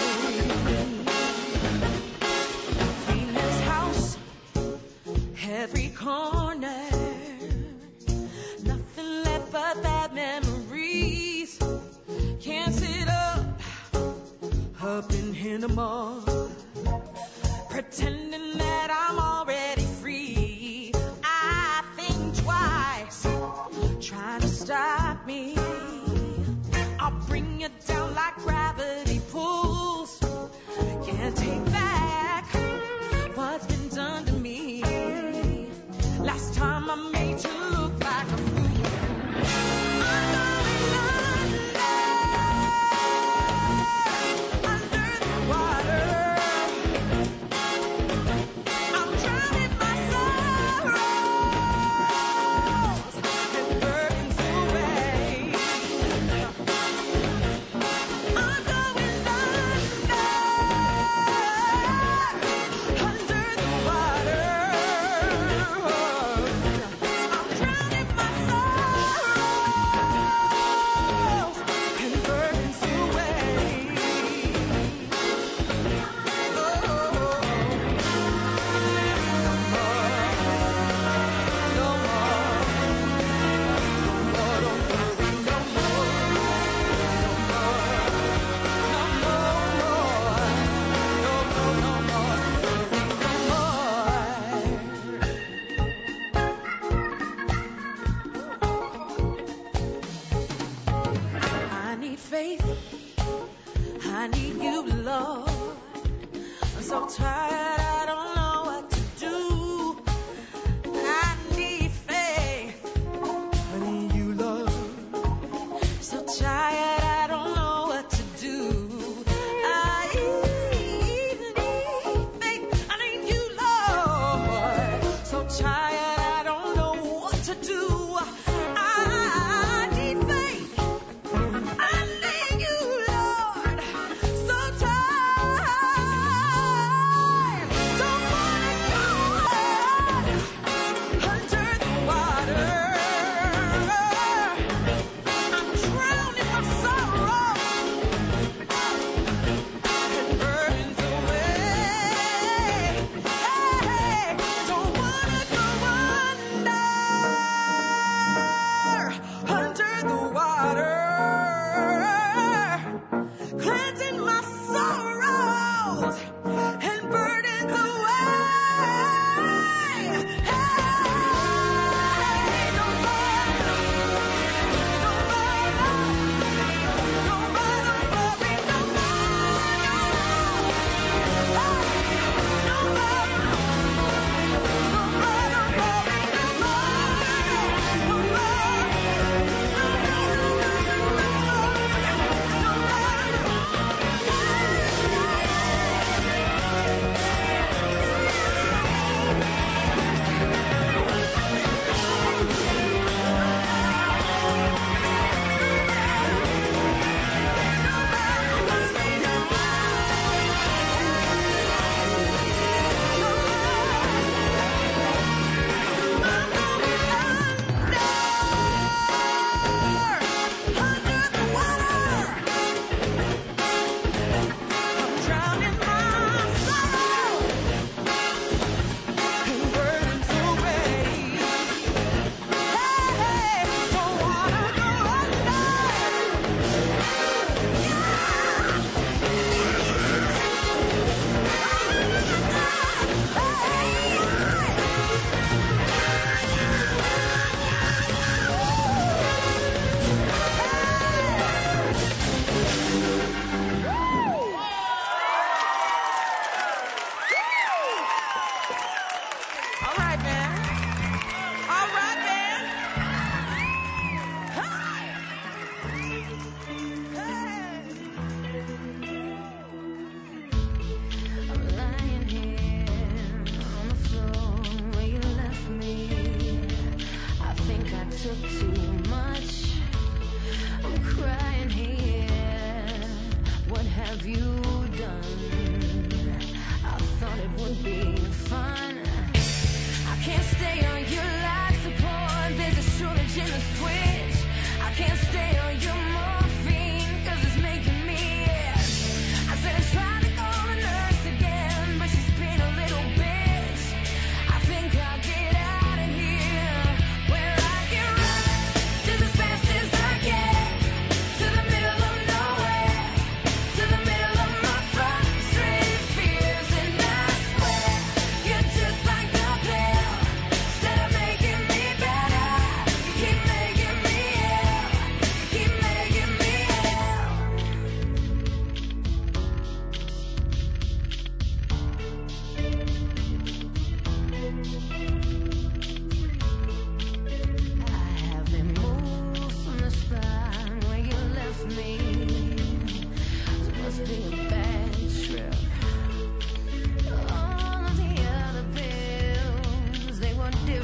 Clean this house, every corner. But bad memories. Can't sit up, up in here no more, pretending that I'm already free. I think twice, trying to stop me. I'll bring you down like gravity pulls. Can't take back what's been done to me. Last time I made you look like a fool. Under the water.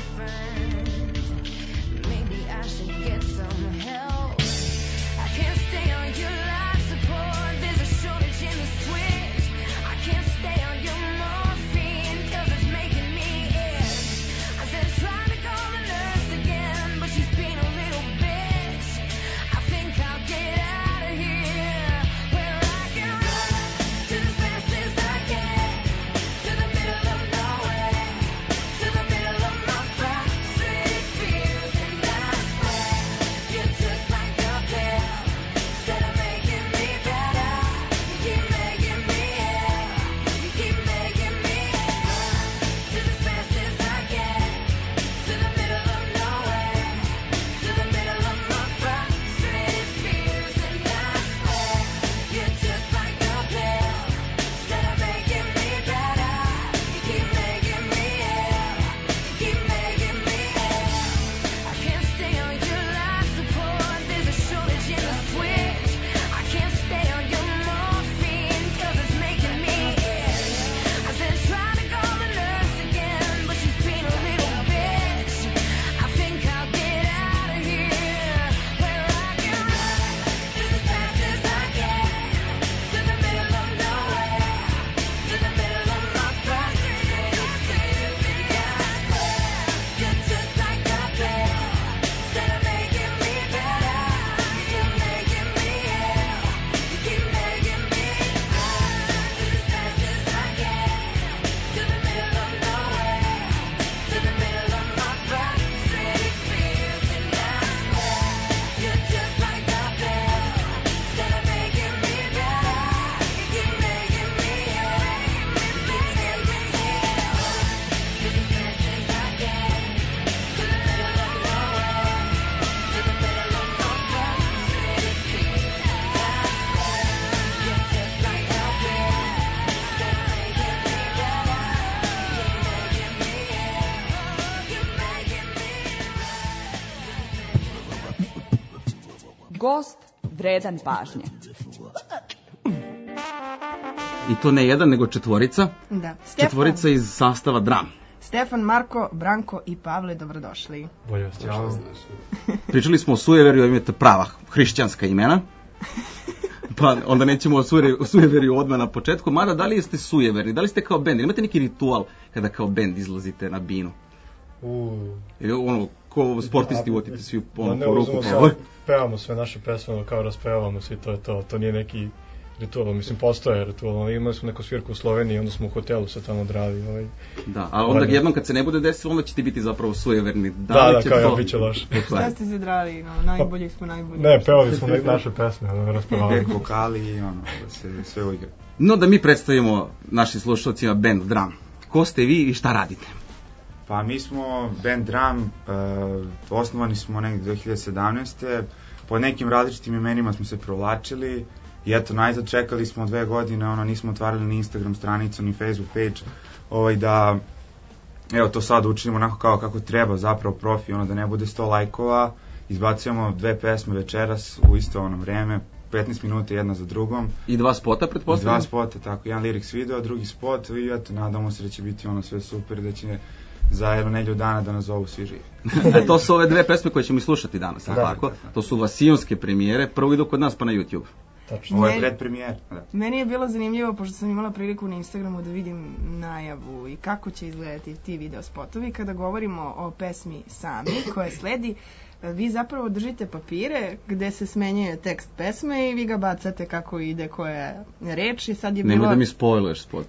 friend. Maybe I should get some help. I can't stay on your life support. There's a shortage in the switch. I can't stay on your morphine 'cause it's making me itch. I've been trying to call the nurse again, but she's being a little bitch. I think I'll get out of here where I can run to as fast as I can, to the middle of nowhere, to the middle of my frustrated fears. And I swear you're just like a pill. Instead of making me better, you keep making me ill. You keep making me ill. To as fast as I can, to the middle of nowhere, to the middle of my frustrated fears. And I swear you're just like a pill. Instead of making me better, you keep making me ill. You keep making me ill. I can't stay on your life support. There's a shortage in the switch. I can't stay on your morphine 'cause it's making me itch. I've been trying to call the nurse again, but she's being a little bitch. I think I'll get out of here where I can run just as fast as I can, to the middle of nowhere, to the middle of my frustrated fears. And I swear you're just like a pill. Instead of making me better, you keep making me ill. You keep making me run just as fast as I can, to the middle of nowhere, to the middle of my frustrated fears. And I swear you're just like a pill. Instead of making me better, you keep making me ill. You keep making me ill. Just as fast as I can, to the middle of nowhere, to the middle of my frustrated fears. And I swear you're just like a pill. Instead of making me better, you keep making me ill. You keep making me Gost vredan pažnje. I to ne jedan, nego četvorica. Da. Stefan, Četvorica iz sastava Dram. Stefan, Marko, Branko i Pavle, dobrodošli. Bolje vas ćao. Pričali smo o sujeveriju, imate prava hrišćanska imena. Pa onda nećemo o suje- o sujeveriju odmah na početku. Mada, da li ste sujeverni? Da li ste kao bend? Ili imate neki ritual kada kao bend izlazite na binu? Uuu. Ili ono, ko sportisti uvotite svi po, Ma ne po ruku? uzmemo Pa, sve, pevamo sve naše pesme, kao raspevamo svi, to je to. To nije neki ritual, mislim, postoje ritual, ali imali smo neku svirku u Sloveniji, onda smo u hotelu se tamo odradili. Ovaj. da, a onda jednom kad se ne bude desilo, onda ćete biti zapravo sujeverni. Da, li da, će kao to- ja, bit će loše. Šta ste se drali? No, najbolji smo najbolji. Ne, pevali smo ne, naše pesme, ono, raspevali. Tek vokali i ono, da se sve uigra. No, da mi predstavimo našim slušalcima band Dram. Ko ste vi i šta radite? Pa mi smo band Dram, uh, osnovani smo negdje dve hiljade sedamnaeste. Po nekim različitim imenima smo se provlačili i eto, najzad čekali smo dve godine, ono, nismo otvarali ni Instagram stranicu, ni Facebook page, ovaj, da, evo, to sad učinimo onako kao kako treba, zapravo profi, ono, da ne bude sto lajkova, izbacujemo dve pesme večeras u isto ono vreme, petnaest minuta jedna za drugom. I dva spota, I pretpostavljam? dva spota, tako, jedan lyrics video, drugi spot i eto, nadamo se da će biti ono sve super, da će za jednu nedjelju dana da nas zovu svi živi. E, to su ove dve pesme koje ćemo i slušati danas, Da, tako? da, da. To su vasijonske premijere, prvo idu kod nas pa na YouTube. Tačno. Ovo je Ne- predpremijer. Da. Meni je bilo zanimljivo, pošto sam imala priliku na Instagramu da vidim najavu i kako će izgledati ti video spotovi. Kada govorimo o pesmi Sami, koja sledi, vi zapravo držite papire gde se smenjuje tekst pesme i vi ga bacate kako ide koja reč. I sad je bilo... Nemoj da mi spojluješ spot.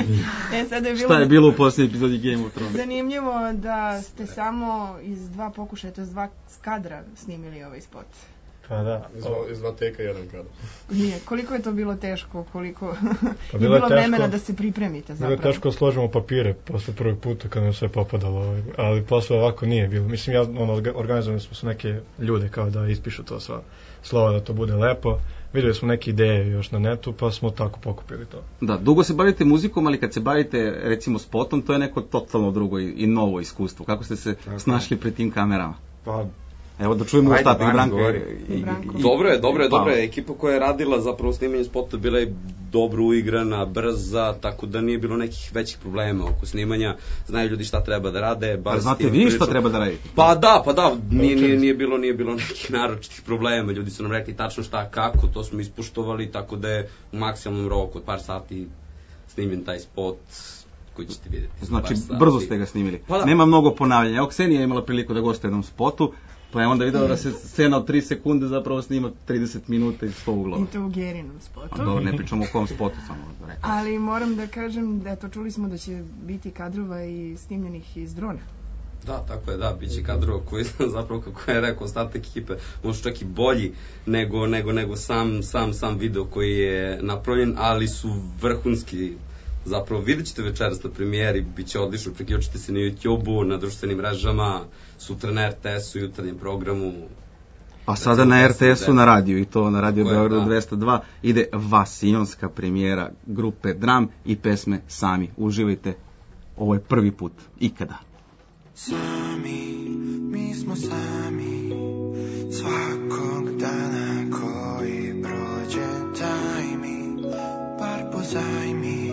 E, sad je bilo... Šta je bilo u posljednjoj epizodi Game of Thrones? Zanimljivo da ste samo iz dva pokušaja, to je dva kadra snimili ovaj spot. Pa da. Iz dva, iz dva teka jedan kadar. Nije, koliko je to bilo teško, koliko Pa je bilo je bilo teško- vremena da se pripremite Bilo zapravo. je teško da složimo papire posle prvog puta kad nam sve popadalo, ovaj, ali posle ovako nije bilo. Mislim, ja, ono, orga- organizovali smo se neke ljude kao da ispišu to sva slova, da to bude lepo. Vidjeli smo neke ideje još na netu, pa smo tako pokupili to. Da, dugo se bavite muzikom, ali kad se bavite recimo spotom, to je neko totalno drugo i, i novo iskustvo. Kako ste se Tako. snašli pred tim kamerama? Pa, Evo da čujemo Ajde, ostatak Bana, Branka. govori. i- i- i- Dobro je, dobro je, i Pavla. dobro je. Ekipa koja je radila zapravo snimanje spota bila je dobro uigrana, brza, tako da nije bilo nekih većih problema oko snimanja. Znaju ljudi šta treba da rade. bar A s znate tim vi šta pričom. treba da radite? Pa da, pa da, nije, nije, nije bilo nije bilo nekih naročitih problema. Ljudi su nam rekli tačno šta, kako, to smo ispuštovali, tako da je u maksimalnom roku od par sati snimljen taj spot koji ćete vidjeti. Znači, Par sati. brzo ste ga snimili. Pa da. Nema mnogo ponavljanja. Evo, Ksenija je imala priliku da gostuje u jednom spotu, pa je onda videla da se scena od tri sekunde zapravo snima trideset minuta i sto uglova. I to u Gerinom spotu. A dobro, ne pričamo o kom spotu, samo da rekao. Ali moram da kažem da to čuli smo da će biti kadrova i snimljenih iz drona. Da, tako je, da, bit će kadrova koji zapravo, kako je rekao, ostatak ekipe, možda čak i bolji nego, nego, nego sam, sam, sam video koji je napravljen, ali su vrhunski. Zapravo vidjet ćete večeras na premijeri, bit će odlično, priključite se na YouTube-u, na društvenim mrežama, sutra na R T S-u, jutarnjem programu. Pa sada na R T S-u na radiju, i to na Radio Tako je, Beogradu da. dvesta dva, ide vasionska premijera grupe Dram i pesme Sami. Uživajte, ovo je prvi put, ikada. Sami, mi smo sami, svakog dana koji prođe, daj mi, bar pozajmi,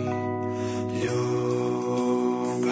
ljubav.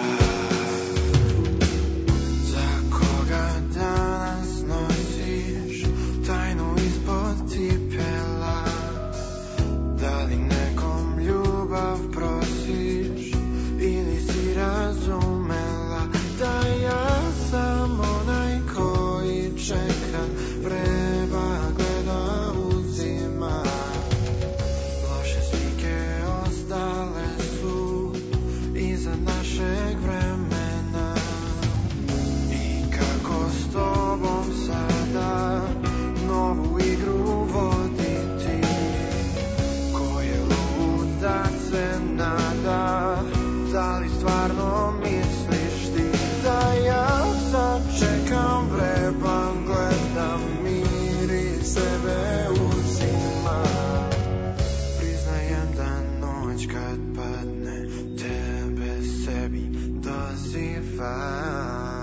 Za koga danas nosiš tajnu ispod cipela, da li nekom ljubav prosiš ili si razumela da ja sam onaj koji čeka, vreba gleda, uzima. Loše slike ostale su iza našeg vremena, i kako s tobom sada novu igru voditi, ko je lud da se nada, da li stvarno misliš ti da ja sad čekam, vrebam, gledam, miri sebe uzima. Priznajem da noć kad padne, tebe sebi dozivam.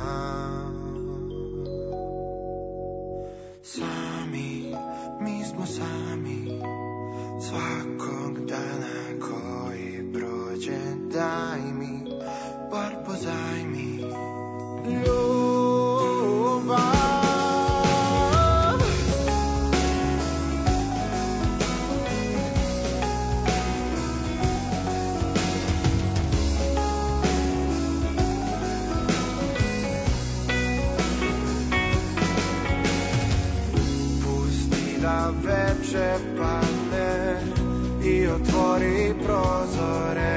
Sami, mi smo sami, svakog dana koji prođe, daj mi, bar pozajmi, ljubav. Pusti da veče padne i otvori prozore,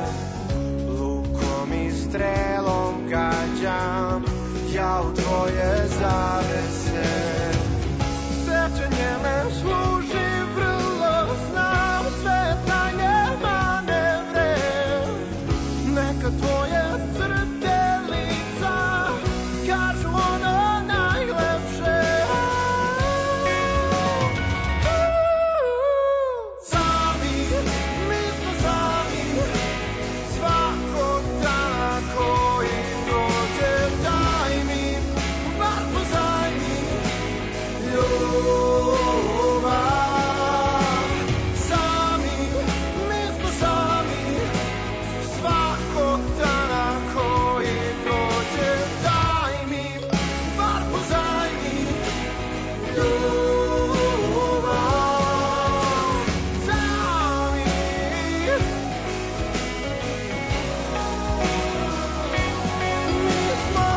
lukom i strelom gađam ja u tvoje zavese. Sećanje me služi vrlo, znam sve tajne manevre, neka tvoje crte lica kažu ono najlepše. Sami, mi smo sami, svakog dana koji prođe, daj mi, bar pozajmi, ljubav. Sami, mi smo sami, svakog dana koji prođe, daj mi, bar pozajmi, ljubav. Sami. Mi smo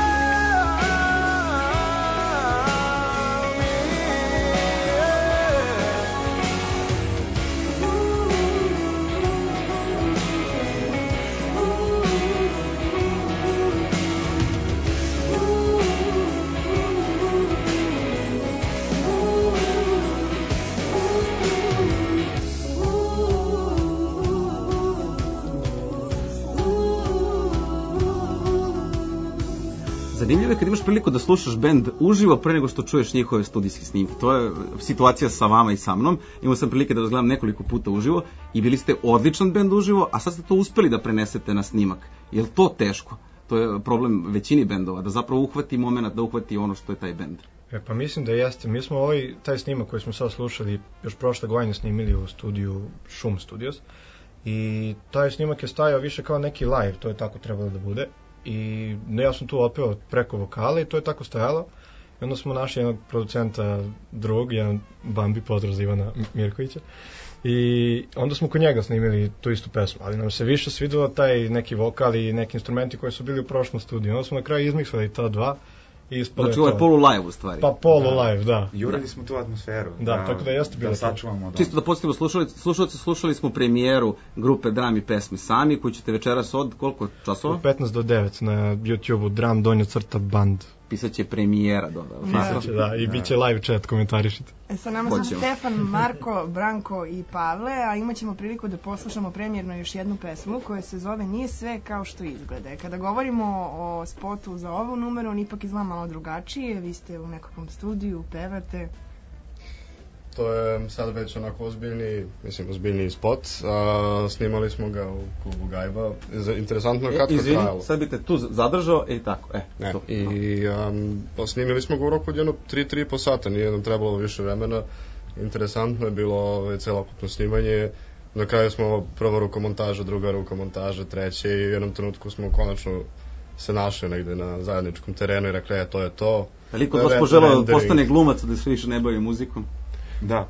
Zanimljivo je kad imaš priliku da slušaš bend uživo pre nego što čuješ njihove studijske snimke. To je situacija sa vama i sa mnom. Imao sam prilike da vas gledam nekoliko puta uživo i bili ste odličan bend uživo, a sad ste to uspeli da prenesete na snimak. Je li to teško? To je problem većini bendova, da zapravo uhvati moment, da uhvati ono što je taj bend. E, pa mislim da jeste. Mi smo ovaj, taj snimak koji smo sad slušali još prošle godine snimili u studiju Šum Studios i taj snimak je stajao više kao neki live, to je tako trebalo da bude i ne, ja sam tu opeo preko vokala i to je tako stajalo i onda smo našli jednog producenta drugog, jedan Bambi, pozdrav za Ivana Mirkovića i onda smo kod njega snimili tu istu pesmu, ali nam se više svidilo taj neki vokal i neki instrumenti koji su bili u prošlom studiju. Onda smo na kraju izmiksali ta dva. Znači ovo je polu live u stvari. Pa polu live, da. Jurili smo tu atmosferu. Da, tako da jeste bilo. Da sačuvamo. Da. Čisto da podsjetimo slušalice, slušalice, slušali smo premijeru grupe Dram i pesmi Sami, koju ćete večeras od koliko časova? Od petnaest do devet na YouTubeu Dram donja crta band. Pisaće premijera, da, da. Pisaće, da, i bit će live chat, komentarišite. E, sa nama su Stefan, Marko, Branko i Pavle, a imat ćemo priliku da poslušamo premijerno još jednu pesmu koja se zove Nije sve kao što izgleda. Kada govorimo o spotu za ovu numeru, on ipak izgleda malo drugačije, vi ste u nekakvom studiju, pevate. To je sad već onako ozbiljni, mislim, ozbiljni spot. A, snimali smo ga u klubu Gajba. Interesantno e, kratko izvini, trajalo. Sad bi te tu zadržao i tako. E, ne, to, i um, pa snimili smo ga u roku od jedno tri tri i po sata, nije nam trebalo više vremena. Interesantno je bilo ovaj, celokupno snimanje. Na kraju smo prva rukomontaža, druga rukomontaža, treća i u jednom trenutku smo konačno se našli negde na zajedničkom terenu i rekli, e, to je to. Ali kod vas poželao da postane glumac, da se više ne bavi muzikom? Da.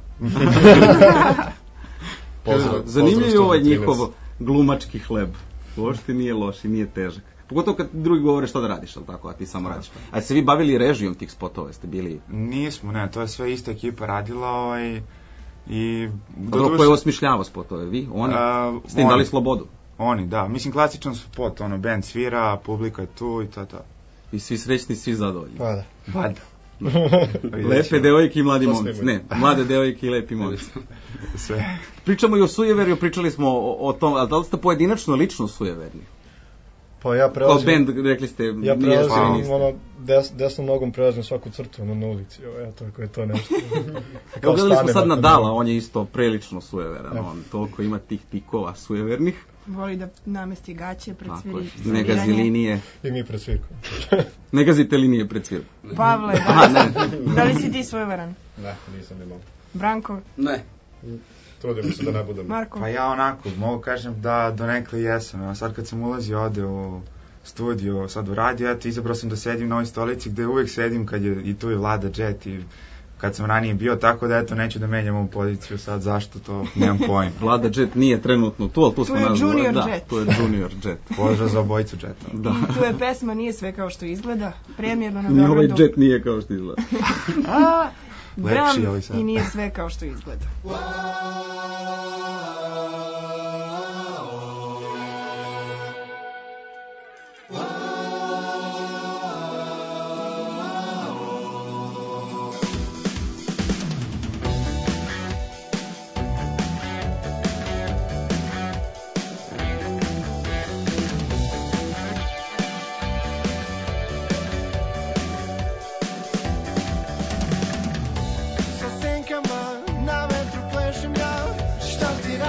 pozdrav, zanimljiv je ovaj njihov glumački hleb. Uopšte nije loš i nije težak. Pogotovo kad drugi govore što da radiš, ali tako, a ti samo radiš. A se vi bavili režijom tih spotova, ste bili? Nismo, ne, to je sve ista ekipa radila ovaj, i... Dobro, ko je osmišljavao spotove, vi? Oni? A, ste im dali slobodu? Oni, da. Mislim, klasičan spot, ono, band svira, publika je tu i to, to. I svi srećni, svi zadovoljni. Pa da. Pa da. Lepe devojke i mladi momci. Ne, mlade devojke i lepi momci. Sve. Pričamo i o sujeverju, pričali smo o, o tom, ali da li ste pojedinačno, lično sujeverni? Pa ja prelazim... Kao band, rekli ste... Ja prelazim, ono, des, desnom nogom prelazim svaku crtu, ono, na ulici, evo, ja, tako je to nešto. Kao gledali smo sad Nadala, on je isto prilično sujeveran, on toliko ima tih tikova sujevernih. Voli da namesti gaće pred sviranje. Ne gazi linije. I mi pred svirku. Ne gazite linije pred svirku. Pavle, da, Aha, ne. Da li si ti sujeveran? Ne, nisam imao. Branko? Ne. Trudim se da ne budem. Marko? Pa ja onako, mogu kažem da donekle jesam. Evo sad kad sam ulazio ovde u studio, sad u radio, eto izabrao sam da sedim na ovoj stolici gde uvek sedim kad je i tu je Vlada Jet i kad sam ranije bio, tako da eto neću da menjam ovu poziciju sad, zašto to, nemam pojma. Vlada Jet nije trenutno tu, ali tu smo nazvali. Tu je Junior da, Jet. Tu je Junior Jet. Pozdrav za obojicu Jeta. Da. I tu je pesma Nije sve kao što izgleda, premijerno na Ni ovaj Beogradu. Jet nije kao što izgleda. A, Lepši Dram ovaj sad. i Nije sve kao što izgleda. Sa senkama na vetru plešem ja, šta ti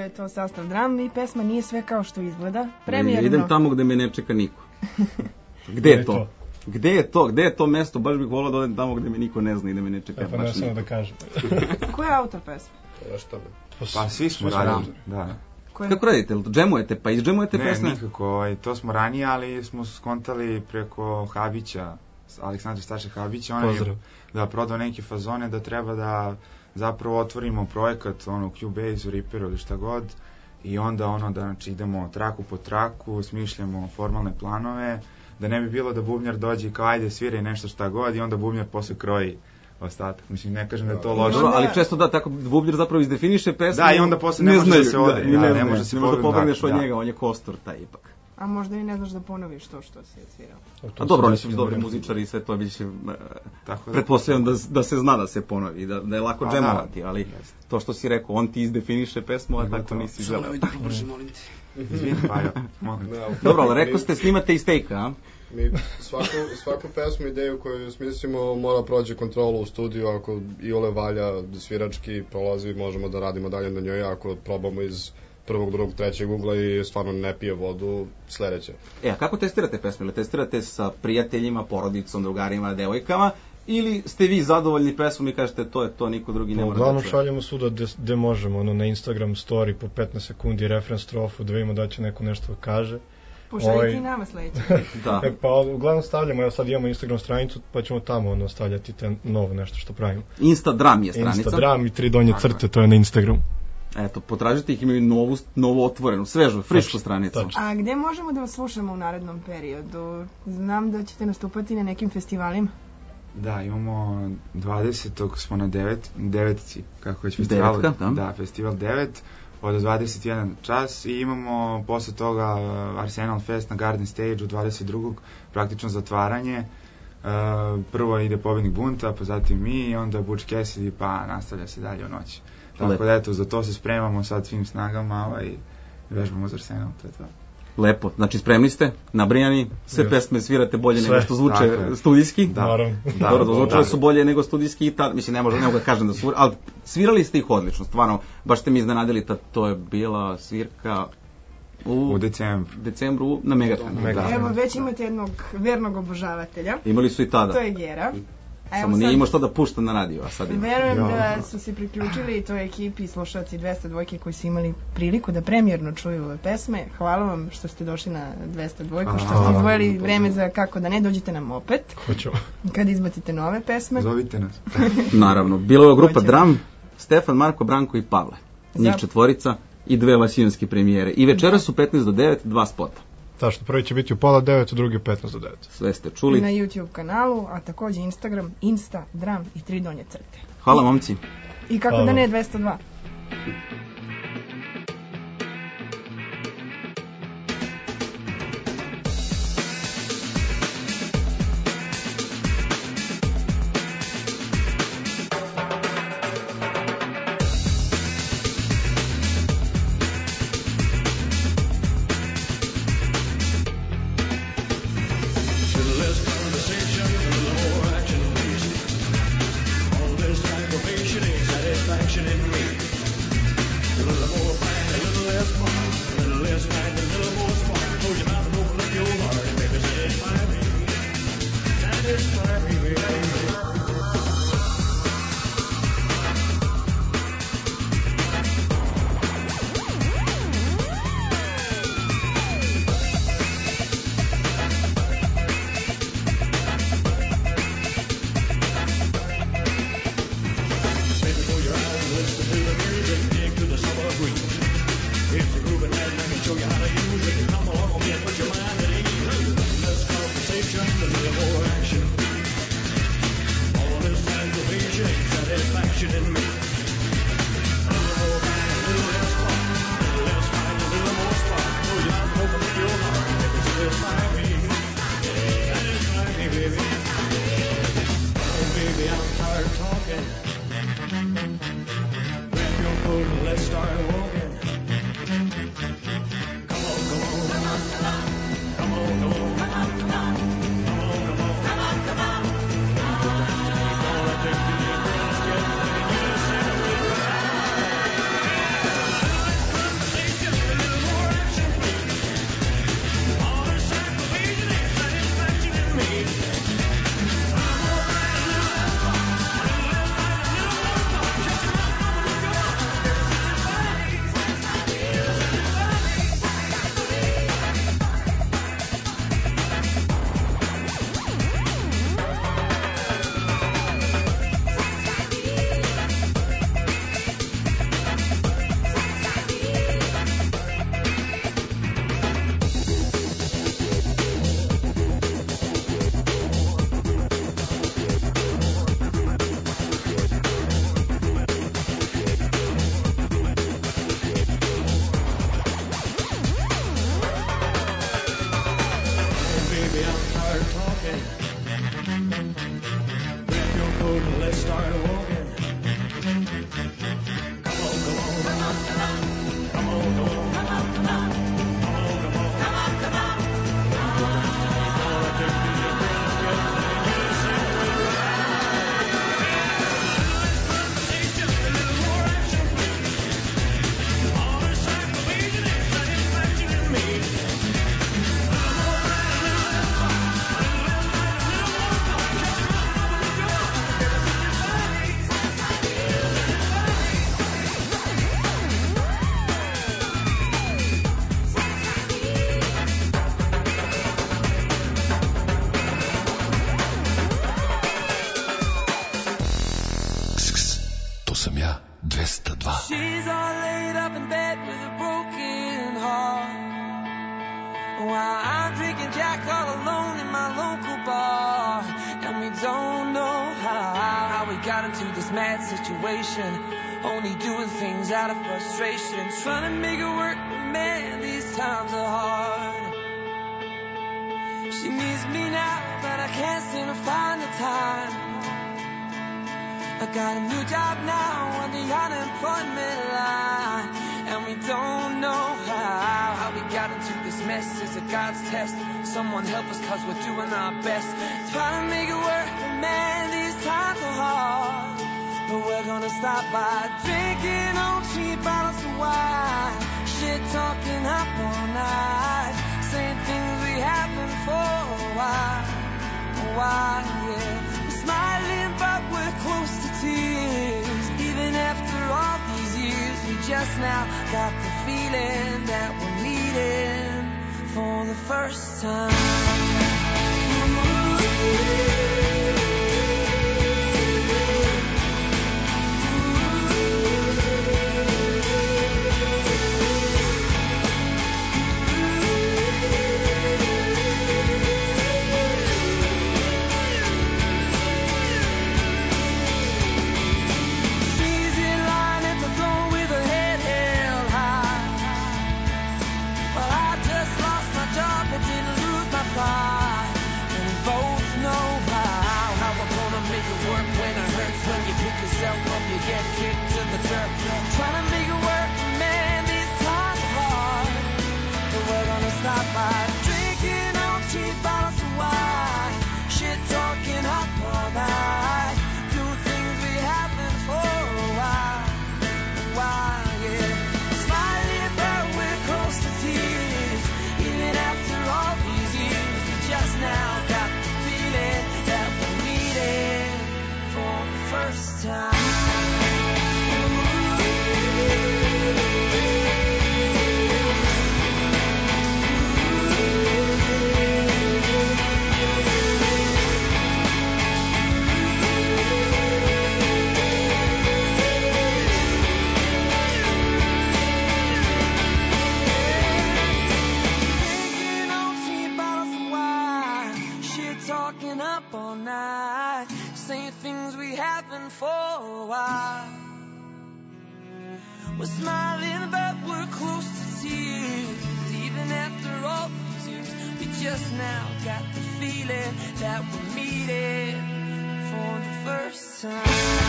je to sastav Dram i pesma Nije sve kao što izgleda. Ja Premijerno. idem tamo gde me ne čeka niko. Gde je to? Gde je to? Gde je to mesto? Baš bih volao da odem tamo gde me niko ne zna i da me ne čeka. E, pa ne samo da kažem. Ko je autor pesme? Pa svi smo radili, da. Koje? Kako radite? Džemujete? Pa izdžemujete Ne, pesme? nikako, ovaj, to smo ranije, ali smo skontali preko Habića, Aleksandra Staša Habića, on je Pozdrav. da prodao neke fazone da treba da zapravo otvorimo projekat, ono, Cubase, Reaper ili šta god, i onda ono da, znači, idemo traku po traku, smišljamo formalne planove, da ne bi bilo da bubnjar dođe i kao ajde sviraj nešto šta god i onda bubnjar posle kroji ostatak. Mislim, ne kažem da je to loše. Dobro, ali često da, tako bubnjar zapravo izdefiniše pesmu. Da, i onda posle ne može da se ode, Da, da, ne, ne ne može može se ne može da povrneš, povrneš od da. njega, on je kostur taj ipak. A možda i ne znaš da ponoviš to što si je svirao. A dobro, oni su dobri muzičari i sve to biće, Tako da- pretpostavljam da, da se zna da se ponovi, da, da je lako Pa džemovati, da, ali to što si rekao, on ti izdefiniše pesmu, a tako nisi želeo. Samo nemoj da brže, molim te. Izvini, pa ja, molim. Dobro, ali rekao ste snimate iz take-a, a? Mi svaku, svaku pesmu, ideju koju smislimo mora prođe kontrolu u studiju, ako i ole valja svirački prolazi, možemo da radimo dalje na njoj, ako probamo iz prvog, drugog, trećeg ugla i stvarno ne pije vodu, sledeće. E, a kako testirate pesme? Ili testirate sa prijateljima, porodicom, drugarima, devojkama, ili ste vi zadovoljni pesmom i kažete to je to, niko drugi ne mora da Uglavnom čuje? šaljemo svuda gde, gde možemo, ono, na Instagram story po petnaest sekundi reference strofu, da vidimo da će neko nešto kaže. Pošaljite i nama sledeće. Da. E, pa uglavnom stavljamo, evo sad imamo Instagram stranicu, pa ćemo tamo ono stavljati te novo nešto što pravimo. Instagram je stranica. Instagram i tri donje crte, to je na Instagramu. Eto, potražite ih, imaju novu, novo otvorenu, svežu, frišku stranicu. A gde možemo da vas slušamo u narednom periodu? Znam da ćete nastupati na nekim festivalima. Da, imamo dvadesetog smo na devet, devetici, kako već festival. Devetka, da. Da, festival devet, od dvadeset jedan čas i imamo posle toga uh, Arsenal Fest na Garden Stage u dvadeset drugog praktično zatvaranje. Uh, prvo ide pobednik bunta, pa zatim mi i onda Butch Cassidy, pa nastavlja se dalje u noći. Tako Lepo. da eto, za to se spremamo sad svim snagama ovaj, i vežbamo za Arsenal, to je to. Lepo, znači spremni ste, nabrijani, sve Yes. pesme svirate bolje Sve. nego što zvuče Tako je. studijski. Da. Naravno. Da, Dobro, da, zvučale da. su bolje nego studijski i tad, mislim, ne možda ne mogu da kažem da su, ali svirali ste ih odlično, stvarno, baš ste mi iznenadili, ta, to je bila svirka u, U decembru. decembru na Megatronu. Da. Evo, već imate jednog vernog obožavatelja. Imali su i tada, To je Gera. A evo samo nije sad- imao što da pušta na radio, a sad ima. Verujem Ja. da su se priključili toj ekipi i slušalci dvesta dvojke koji su imali priliku da premijerno čuju ove pesme. Hvala vam što ste došli na dvesta dvojku, što ste Hvala. izdvojili vreme za kako da ne dođete nam opet, Hoćemo. kad izbacite nove pesme. Zovite nas. Naravno, bila je grupa Hoćemo. Dram, Stefan, Marko, Branko i Pavle. Njih Za- četvorica i dve vasijonske premijere. I večeras su petnaest do devet, dva spota. Tačno, prvi će biti u pola devet, drugi u petnaest do devet. Sve ste Na čuli. YouTube kanalu, a takođe Instagram, Insta, Dram i tri donje crte. Hvala momci. I kako Hvala da vam. ne, dvesta dva. Little less conversation, a little more action, please. All this aggravation ain't satisfaction in me. A little more fight, a little less fun. A little less fight, a little more spark. Close your mouth and open up your heart, and baby, satisfy me. Satisfy me, baby. Baby, close your eyes and listen to the music. Dig to the summer breeze. It's a grooving night, and I can show you how to use it. Come along and put your mind at ease. A little less conversation, a little more action. All this aggravation ain't satisfaction in me. A little more fight, a little less fun. A little less fight, a little more spark. Close your eyes and open up your heart. Baby, satisfy me. Satisfy me, baby. Oh, baby, I'm tired of talking. Grab your coat and let's start walking. Come on, come on. Come on, come on. Come on, come on. Come on, come on. Come on, come on. Come on, come on. Gonna take to your girls, get ready, get us in the start walking. Come on, come on, come on, come on, come on, come on, come on, come on, come on, come on, come on. She's all laid up in bed with a broken heart, while I'm drinking Jack all alone in my local bar. And we don't know how, how we got into this mad situation, only doing things out of frustration, trying to make it work, but man, these times are hard. She needs me now, but I can't seem to find the time. I got a new job now on the unemployment line, and we don't know how, how we got into this mess. Is it God's test? Someone help us, cause we're doing our best, trying to make it work, but man, these times are hard. But we're gonna stop by drinking on cheap bottles of wine, shit talking up all night, saying things we haven't for a while, a while, yeah. We're smiling but we're close to tears, even after all these years. We just now got the feeling that we're meeting for the first time. And we both know how, how we're gonna make it work when it hurts. When you pick yourself up, you get kicked to the dirt. Trying to make it work, man, these times are hard. But we're gonna stop by drinking on cheap bottles of wine, shit talking up all night, do things we haven't for a while, a while, yeah. Smiling but we're close to tears, even after all these years. Just now got the feeling that we're meeting for the first time. Talking up all night, saying things we haven't for a while. We're smiling but we're close to tears, even after all these years. We just now got the feeling that we're meeting for the first time.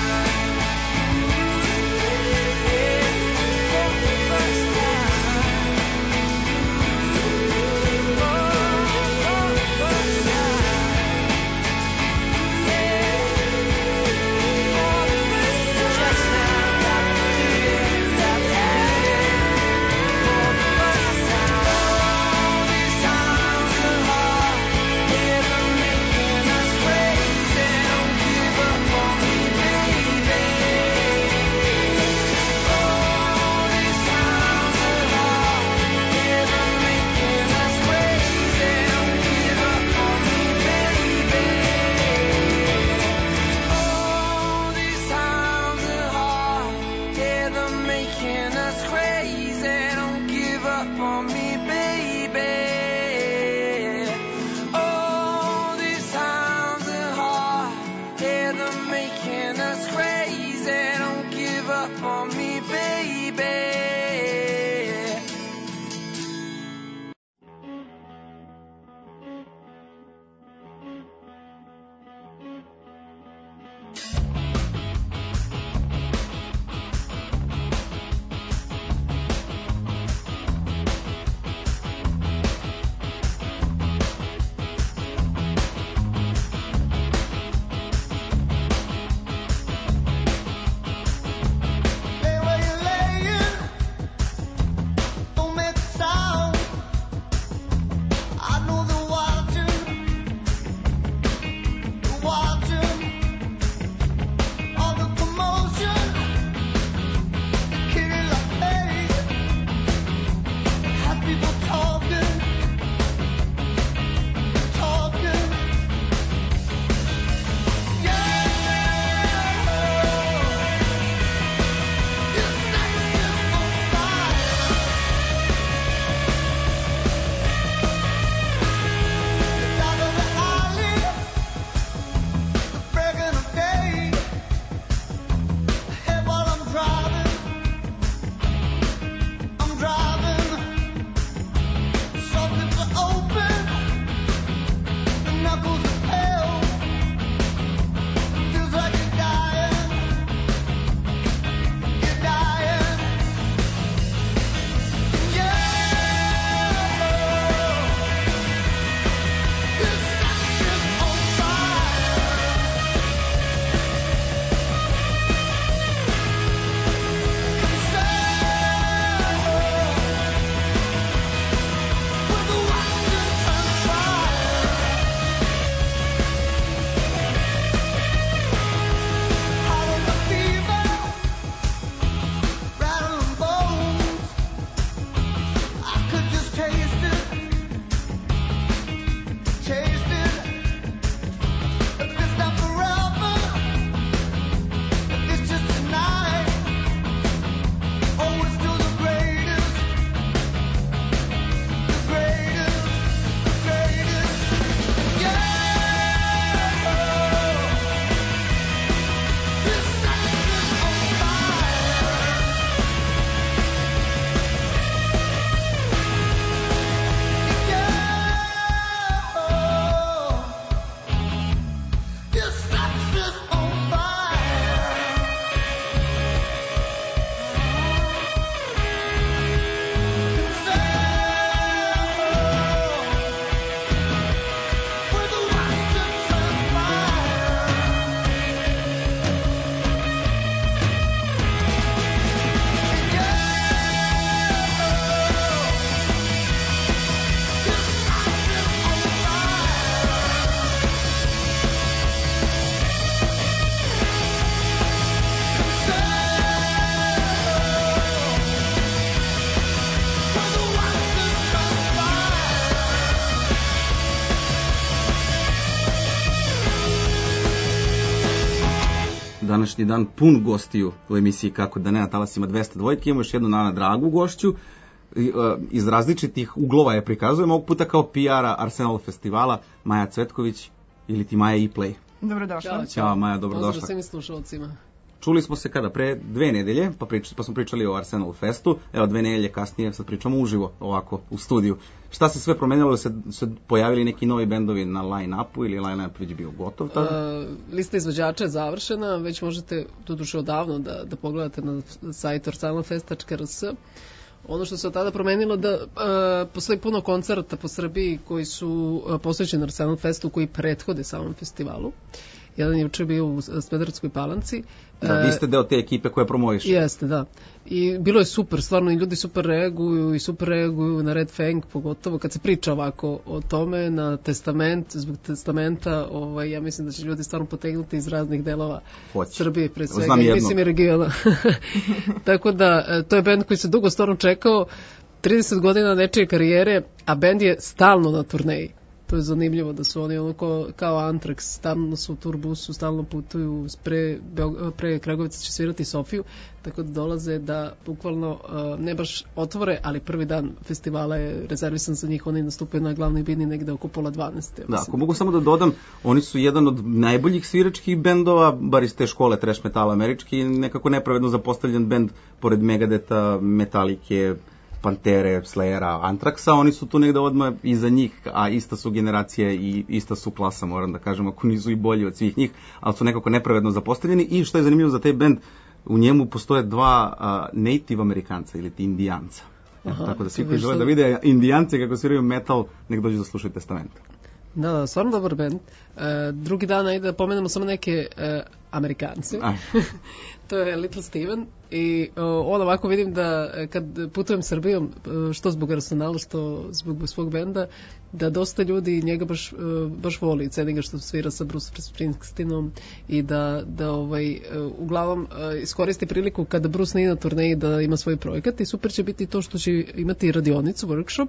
For the first time. Give up on današnji dan pun gostiju u emisiji Kako da ne, na talasima dvesta dvojke. Imamo još jednu Nana Dragu gošću. Iz različitih uglova je prikazujemo, ovog puta kao P R-a Arsenal festivala, Maja Cvetković ili ti Maja E-Play. Dobrodošla. Ćao, Ćao Maja, dobrodošla. Pozdrav svim slušalcima. Čuli smo se kada, pre dve nedelje, pa, prič, pa smo pričali o Arsenal Festu, evo dve nedelje kasnije sad pričamo uživo, ovako, u studiju. Šta se sve promenilo, se, se pojavili neki novi bendovi na line-upu ili line-up već bio gotov tada? Uh, lista izvođača je završena, već možete doduše odavno da, da pogledate na sajtu arsenalfest tačka r s. Ono što se od tada promenilo da uh, postoji puno koncerta po Srbiji koji su uh, posvećeni Arsenal Festu, koji prethode samom festivalu. Jedan je juče bio u Smederevskoj Palanci. Da, vi ste deo te ekipe koja promoviše. Jeste, da. I bilo je super, stvarno, i ljudi super reaguju, i super reaguju na Red Fang, pogotovo kad se priča ovako o tome, na testament, zbog testamenta, ovaj, ja mislim da će ljudi stvarno potegnuti iz raznih delova Hoće. Srbije, pre svega, i mislim i regiona. Tako da, to je bend koji se dugo stvarno čekao, trideset godina nečije karijere, a bend je stalno na turneji. To je zanimljivo da su oni ono ko, kao Antrax, stalno su u turbusu, stalno putuju, pre, pre Kragovica će svirati Sofiju, tako da dolaze da bukvalno uh, ne baš otvore, ali prvi dan festivala je rezervisan za njih, oni nastupaju na glavnoj bini negde oko pola dvanaest. Da, ako mogu samo da dodam, oni su jedan od najboljih sviračkih bendova, bar iz te škole trash metala američki, nekako nepravedno zapostavljen bend pored Megadeta, Metalike, Pantere, Slayera, Antraxa, oni su tu negde odmah iza njih, a ista su generacija i ista su klasa, moram da kažem, ako nisu i bolji od svih njih, ali su nekako nepravedno zapostavljeni. I što je zanimljivo za taj bend, u njemu postoje dva uh, native Amerikanca ili ti indijanca. Aha, tako da svi koji žele da vide indijance kako sviraju metal, nek dođu da slušaju testament. Da, da, stvarno dobar band. Uh, drugi dan, ajde da pomenemo samo neke uh, Amerikance. To je Little Steven i uh, on ovako vidim da kad putujem Srbijom, uh, što zbog Arsenala, što zbog svog benda, da dosta ljudi njega baš, uh, baš voli i ceni ga što svira sa Bruce Springsteenom i da, da ovaj, uh, uglavnom uh, iskoristi priliku kada Bruce nije na turneji da ima svoj projekat i super će biti to što će imati radionicu, workshop,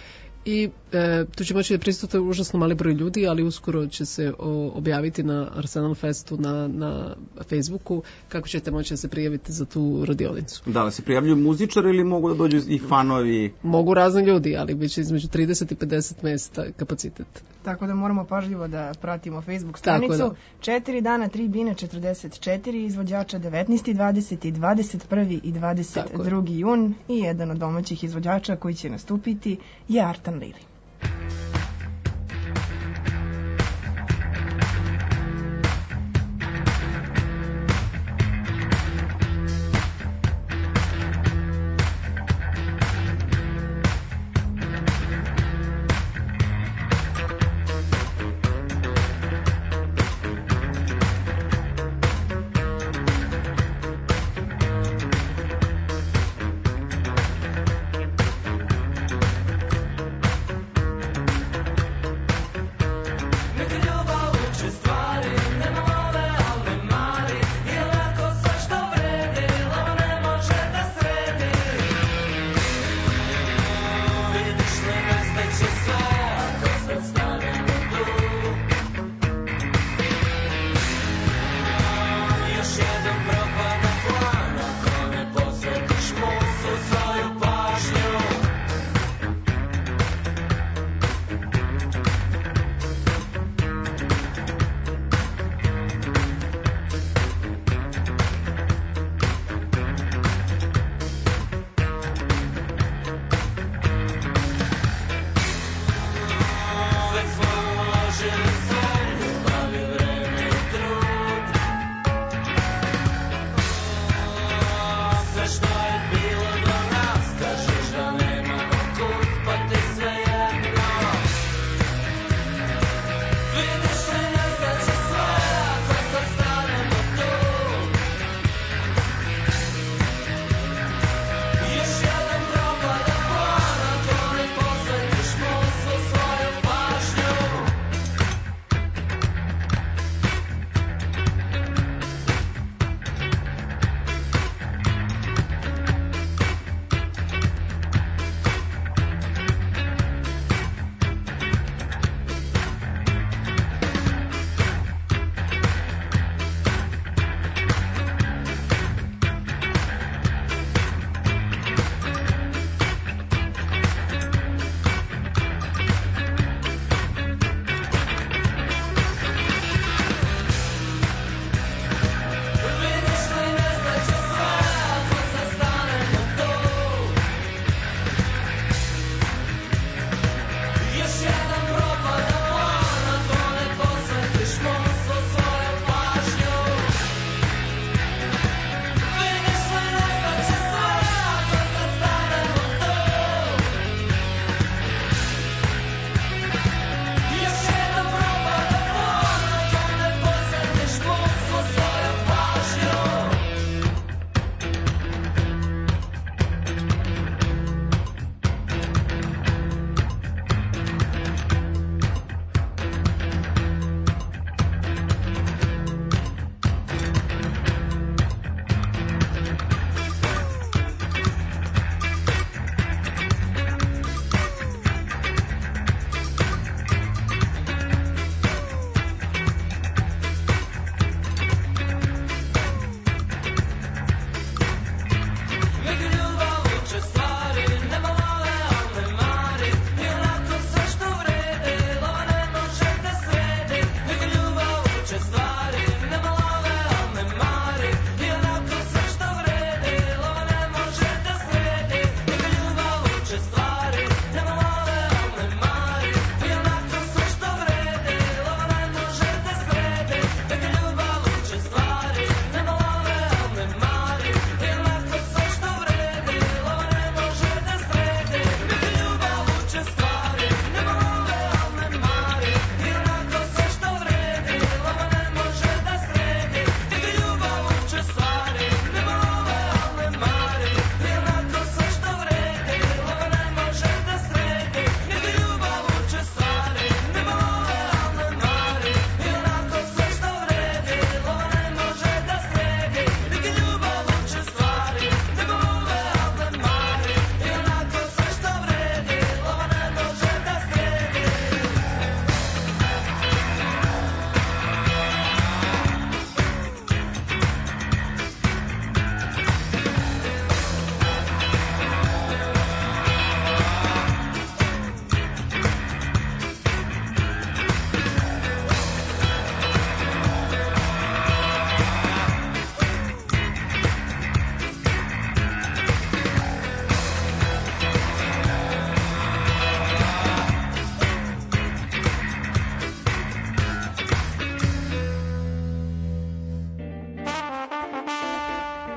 i e, tu će moći da prisutuje užasno mali broj ljudi, ali uskoro će se o, objaviti na Arsenal Festu na, na Facebooku kako ćete moći da se prijaviti za tu radionicu. Da, li se prijavljuju muzičari ili mogu da dođu i fanovi? Mogu razni ljudi, ali bit će između trideset i pedeset mesta kapacitet. Tako da moramo pažljivo da pratimo Facebook stranicu. Da. Četiri dana, tri bine, četrdeset četiri izvođača, devetnaesti, dvadeseti, dvadeset prvi i dvadeset drugi jun i jedan od domaćih izvođača koji će nastupiti je Artan Lili.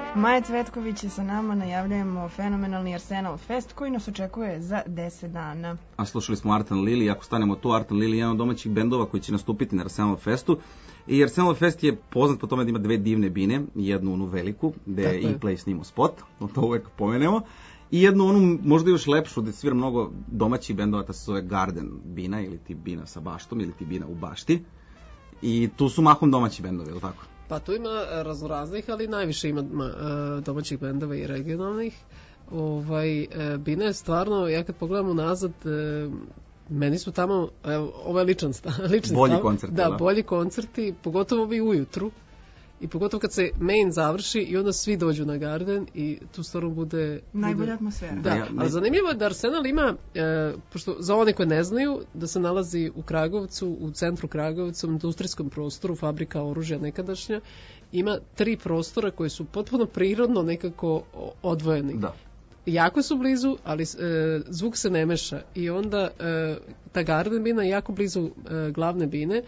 Maja Cvetković je sa nama, najavljujemo fenomenalni Arsenal Fest koji nas očekuje za deset dana. A slušali smo Artan Lili, ako stanemo tu, Artan Lili je jedan od domaćih bendova koji će nastupiti na Arsenal Festu. I Arsenal Fest je poznat po tome da ima dve divne bine, jednu onu veliku, gde je E-Play snimao spot, to uvek pomenemo, i jednu onu možda još lepšu, gde svira mnogo domaćih bendova, ta se zove Garden bina, ili ti bina sa baštom, ili ti bina u bašti. I tu su mahom domaći bendovi, ili tako? Pa tu ima raznoraznih, ali najviše ima ma, domaćih bendova i regionalnih. Ovaj, Bina je stvarno, ja kad pogledam unazad, meni su tamo, evo, ovo je ličan stav. Ličan bolji stav, koncerti. Da, bolji koncerti, pogotovo ovi ujutru. I pogotovo kad se main završi i onda svi dođu na Garden i tu stvarno bude... Najbolja bude, atmosfera. Da, ja, ali zanimljivo je da Arsenal ima, e, pošto za one koje ne znaju, da se nalazi u Kragovcu, u centru Kragovca, u industrijskom prostoru, fabrika oružja nekadašnja, ima tri prostora koji su potpuno prirodno nekako odvojeni. Da. Jako su blizu, ali e, zvuk se ne meša i onda e, ta Garden bina je jako blizu e, glavne bine,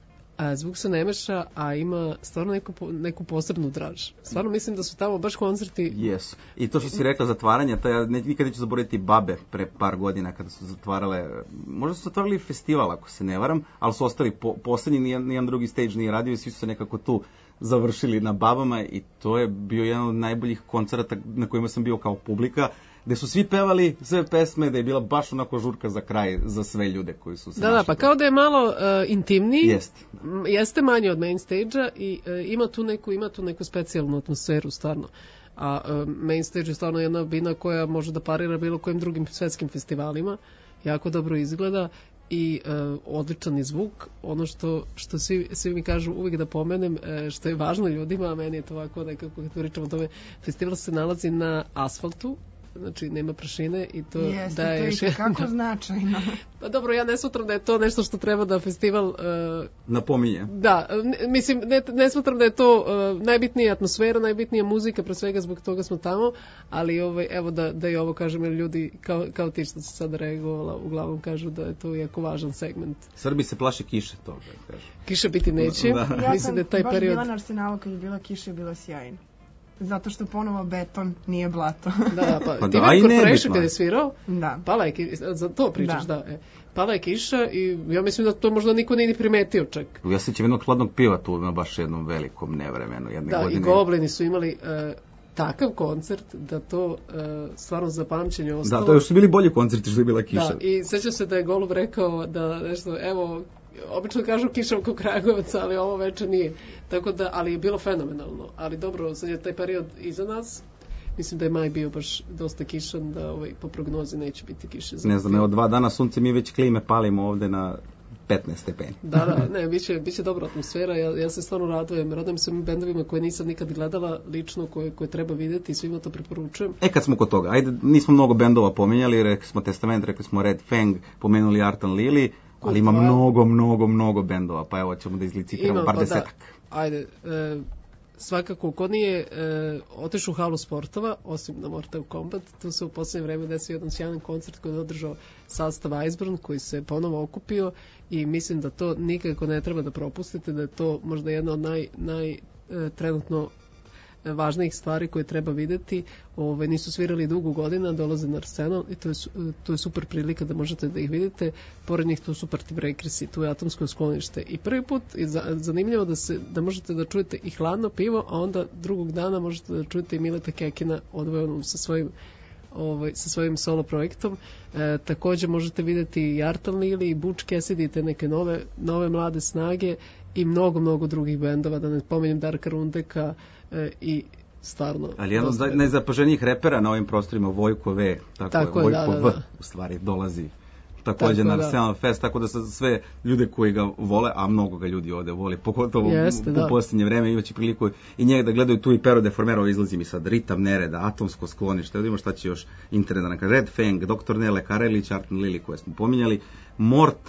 a zvuk se ne meša, a ima stvarno neku, neku posebnu draž. Stvarno mislim da su tamo baš koncerti... Jesu. I to što si rekla, zatvaranje, to ja ne, nikad neću zaboraviti Babe pre par godina kada su zatvarale, možda su zatvarali festival ako se ne varam, ali su ostali po, poslednji, nijedan, nijedan drugi stage nije radio i svi su se nekako tu završili na Babama i to je bio jedan od najboljih koncerata na kojima sam bio kao publika, gde su svi pevali sve pesme, da je bila baš onako žurka za kraj za sve ljude koji su se Da, da, pa kao da je malo uh, intimniji. Jeste. Jeste manje od main stage-a i uh, ima tu neku ima tu neku specijalnu atmosferu stvarno. A uh, main stage je stvarno jedna bina koja može da parira bilo kojim drugim svetskim festivalima. Jako dobro izgleda i uh, odličan je zvuk. Ono što, što svi, svi mi kažu uvijek da pomenem, uh, što je važno ljudima, a meni je to ovako nekako, kad pričamo o tome, festival se nalazi na asfaltu, znači nema prašine i to Jeste, daje to još je kako značajno. Pa dobro, ja ne smatram da je to nešto što treba da festival uh, napominje. Da, n- mislim ne, ne smatram da je to uh, najbitnija atmosfera, najbitnija muzika, pre svega zbog toga smo tamo, ali ovaj evo da da i ovo kažem, jer ljudi kao kao ti što se sad reagovala uglavnom kažu da je to jako važan segment. Srbi se plaše kiše, to da kažu. Kiše biti neće. Da. Ja mislim da je taj baš period bila na Arsenalu kad je bila kiša je bila sjajna. Zato što ponovo beton nije blato. Da, pa, pa ti da, i Corporation kad je svirao, da. Pala je kiša, za to pričaš, da. da e. Pala je kiša i ja mislim da to možda niko nije ni primetio čak. Ja se sećam jednog hladnog piva tu na baš jednom velikom nevremenu, jedne da, godine. Da, i Goblini su imali uh, takav koncert da to uh, stvarno za pamćenje ostalo. Da, to još su bili bolji koncerti što je bila kiša. Da, i sećam se da je Golub rekao da nešto, evo, obično kažu kiša oko Kragovaca, ali ovo veče nije. Tako da, ali je bilo fenomenalno. Ali dobro, sad je taj period iza nas. Mislim da je maj bio baš dosta kišan, da ovaj, po prognozi neće biti kiše. Ne znam, evo dva dana sunce, mi već klime palimo ovde na petnaest stepeni. Da, da, ne, biće, biće dobra atmosfera, ja, ja se stvarno radujem, radujem se ovim bendovima koje nisam nikad gledala lično, koje, koje treba videti i svima to preporučujem. E, kad smo kod toga, ajde, nismo mnogo bendova pomenjali, rekli smo Testament, rekli smo Red Fang, pomenuli Artan Lili, ali ima mnogo, mnogo, mnogo bendova, pa evo ćemo da izlicitiramo par pa desetak. Da, ajde, e, svakako, ko nije e, otišao u halu sportova, osim na Mortal Kombat, tu se u poslednje vreme desio jedan sjajan koncert koji je održao sastav Iceburn, koji se ponovo okupio i mislim da to nikako ne treba da propustite, da je to možda jedna od naj, naj e, trenutno važnijih stvari koje treba videti. Ove, nisu svirali dugo godina, dolaze na Arsenal i to je, to je super prilika da možete da ih vidite. Pored njih tu su Party Breakersi, tu je Atomsko sklonište. I prvi put je zanimljivo da, se, da možete da čujete i hladno pivo, a onda drugog dana možete da čujete i Mileta Kekina odvojenom sa svojim Ovaj, sa svojim solo projektom. E, takođe možete vidjeti i Artan Lili i Butch Cassidy, te neke nove, nove mlade snage i mnogo, mnogo drugih bendova, da ne pominjem Darka Rundeka e, i stvarno... Ali jedan od najzapaženijih repera na ovim prostorima, Vojko V, tako, tako je, je, Vojko da, da, V, da. u stvari dolazi takođe na Arsenal Fest, tako da sa sve ljude koji ga vole, a mnogo ga ljudi ovde vole, pogotovo Jeste, u, u posljednje vreme imaće priliku i njega da gledaju tu i Pero Deformero, izlazi mi sad Ritam Nereda, Atomsko sklonište, da vidimo šta će još internet da nam kaže, Red Fang, doktor Nele Karelić, Artan Lili koje smo pominjali, Mort,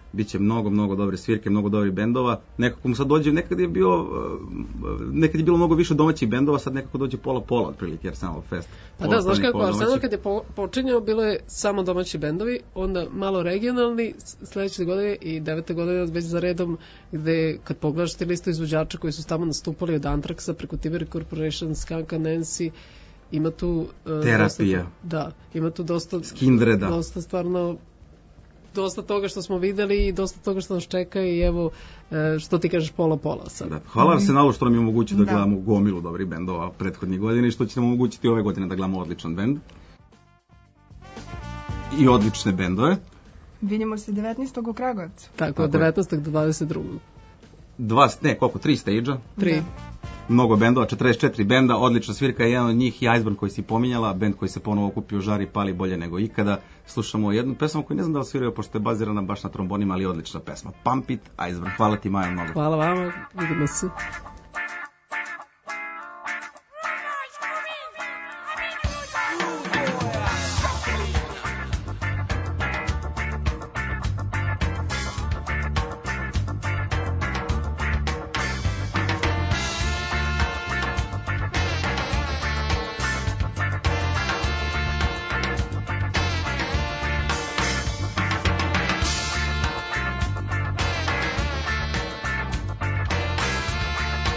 Biće mnogo, mnogo dobre svirke, mnogo dobrih bendova. Nekako mu sad dođe, nekad je bio, uh, nekad je bilo mnogo više domaćih bendova, sad nekako dođe pola-pola, otprilike, Arsenal Fest. Pa da, znaš kako, Arsenal kad je po, počinjao, bilo je samo domaći bendovi, onda malo regionalni, sledeće godine i devete godine već za redom, gde kad pogledaš ti listu izvođača koji su tamo nastupali od Anthraxa preko Tiberi Corporation, Skanka, Nancy, ima tu... Uh, Terapija. Dosta, da, ima tu dosta... Skindreda. Dosta stvarno... dosta toga što smo videli i dosta toga što nas čeka i evo, e, što ti kažeš pola-pola sad. Da, hvala Arsenalu što nam je omogući da, Da. gledamo gomilu dobrih bendova prethodnih godina i što će nam omogućiti ove godine da gledamo odličan bend. I odlične bendove. Vidimo se devetnaestog u Kragujevcu. Tako, Tako od je. devetnaestog do dvadeset drugog Dva, ne, koliko, tri stage-a. Tri. Mnogo bendova, četrdeset četiri benda, odlična svirka, jedan od njih je Iceburn koji si pominjala, bend koji se ponovo okupio, žari pali bolje nego ikada. Slušamo jednu pesmu koju ne znam da li sviraju, pošto je bazirana baš na trombonima, ali odlična pesma. Pump It, Iceburn. Hvala ti, Maja, mnogo. Hvala vama, vidimo se. Thank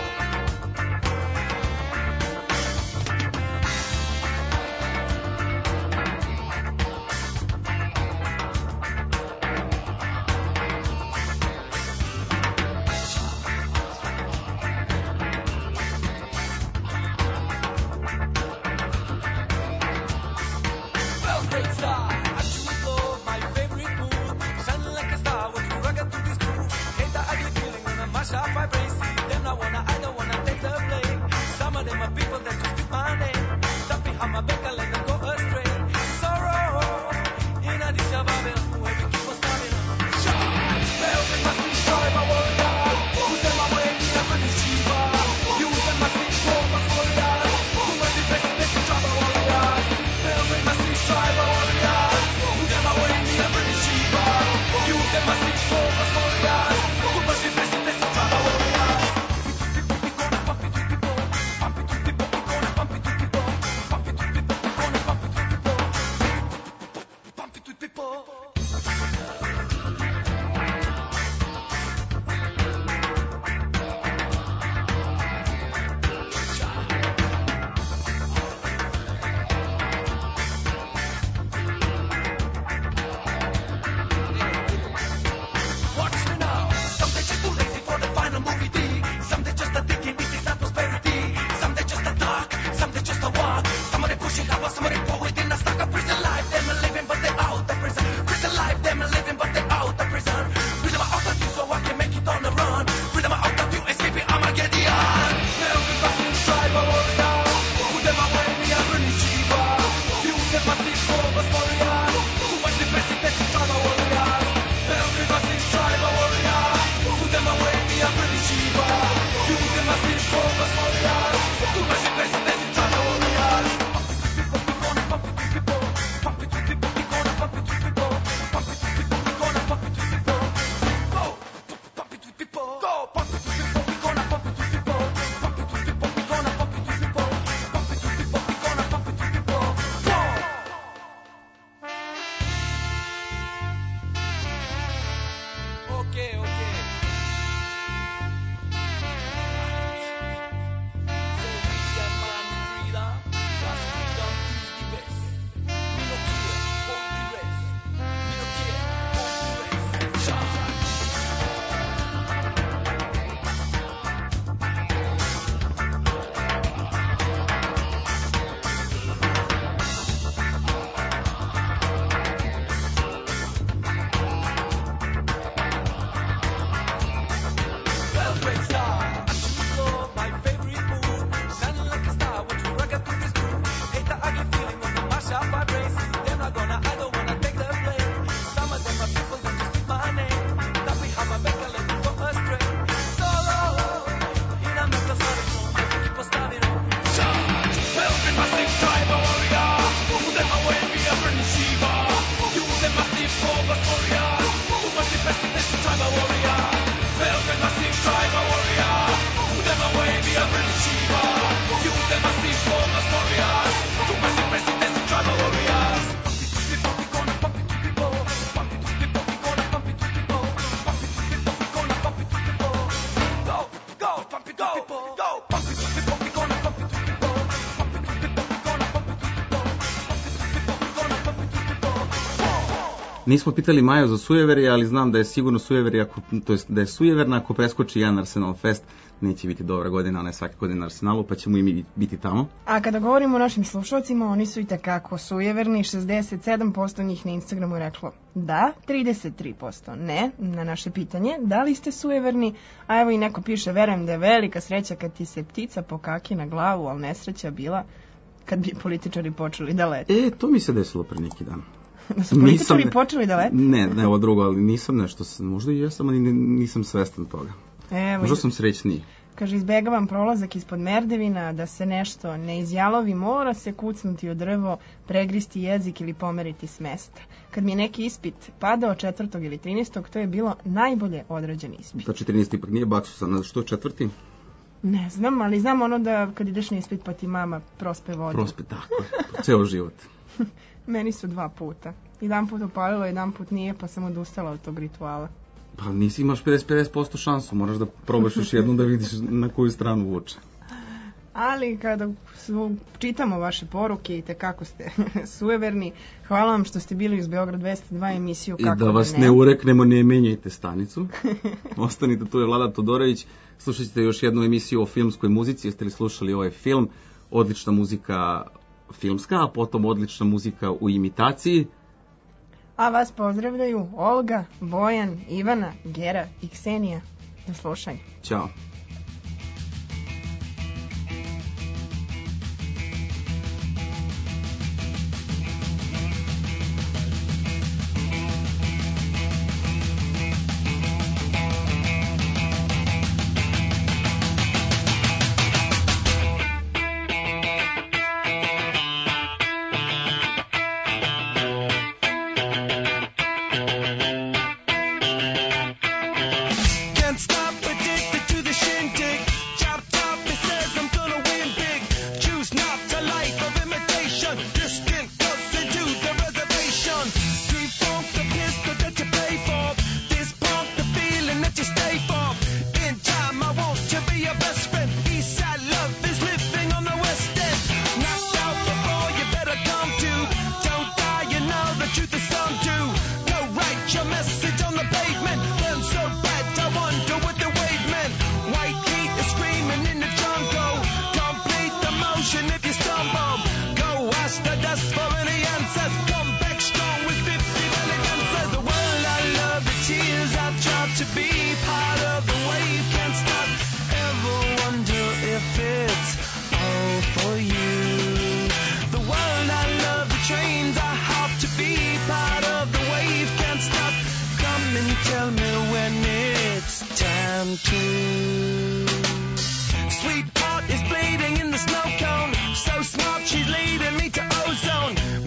Nismo pitali Maju za sujeverje, ali znam da je sigurno sujeverje, ako, to jest da je sujeverna ako preskoči jedan Arsenal Fest, neće biti dobra godina, ona je svake godine na Arsenalu, pa ćemo i mi biti tamo. A kada govorimo o našim slušalcima, oni su i takako sujeverni, šezdeset sedam posto njih na Instagramu je reklo da, trideset tri posto ne, na naše pitanje, da li ste sujeverni, a evo i neko piše, verujem da je velika sreća kad ti se ptica pokaki na glavu, ali nesreća bila kad bi političari počeli da lete. E, to mi se desilo pre neki dan. Da su političari Nisam- počeli da lete? Ne, ne, ovo drugo, ali nisam nešto, s- možda i jesam, ali ni- nisam svestan toga. Evo, Možda iz- sam srećniji. Kaže, izbegavam prolazak ispod merdevina, da se nešto ne izjalovi, mora se kucnuti o drvo, pregristi jezik ili pomeriti s mesta. Kad mi je neki ispit padao četvrtog ili trinaestog, to je bilo najbolje odrađen ispit. Ta četrnaest ipak nije baksusa, na što četvrti? Ne znam, ali znam ono da kad ideš na ispit pa ti mama prospe vodu. Prospe, tako je, ceo život. Meni su dva puta. Jedan put opalilo, jedan put nije, pa sam odustala od tog rituala. Pa nisi imaš pedeset pedeset posto šansu, moraš da probaš još jednom da vidiš na koju stranu vuče. Ali kada su, čitamo vaše poruke i te kako ste sujeverni, hvala vam što ste bili uz Beograd dvesta dva emisiju I Kako da vas ne. ne ureknemo, ne menjajte stanicu. Ostanite, tu je Vlada Todorović. Slušat ćete još jednu emisiju o filmskoj muzici. Jeste li slušali ovaj film? Odlična muzika filmska, a potom odlična muzika u imitaciji. A vas pozdravljaju Olga, Bojan, Ivana, Gera i Ksenija. Na slušanje. Ćao. Can't stop, addicted to the shindig. Chop top, it says I'm gonna win big. Choose not a life of imitation. Distant closer to the reservation. Street funk, the pistol that you pay for. This punk, the feeling that you stay for. In time, I want to be your best friend. Eastside love is living on the west end. Knocked out before you better come to. Don't die, you know the truth is some do. Go write your message on the pavement. Burn so bright, I wonder what the wave meant. White heat is screaming in the jungle. Complete the motion if you stumble. Go ask the dust for any answers. Come back strong with fifty valid answers. The world I love, the tears I've tried to be part of the wave. Can't stop. Ever wonder if it's all for you? The world I love, the trains I hop to be part of the wave. Can't stop. Come and tell me when it's time to. Sweetheart is bleeding in the snow cone. So smart, she's leading me to ozone.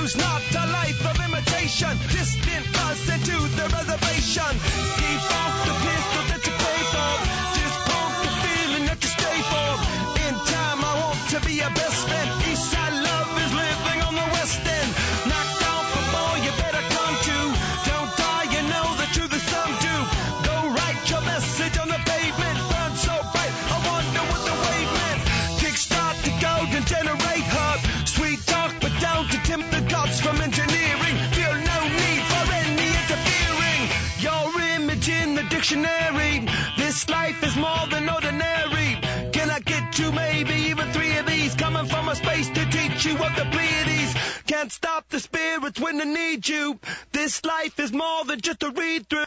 Choose not a life of imitation. Distant us into the reservation. Default the pistol that you pay for. Just pump the feeling that you stay for. In time I want to be your best friend. Eastside love is living on the west end. Knocked off a ball, you better come to. Don't die, you know the truth is some do. Go write your message on the pavement. Burn so bright, I wonder what the wave meant. Kickstart the golden generate hub. Sweet talk, but don't tempt the gods from engineering. Feel no need for any interfering. Your image in the dictionary. This life is more than ordinary. Can I get you maybe even three of these? Coming from a space to teach you of the Pleiades. Can't stop the spirits when they need you. This life is more than just a read through.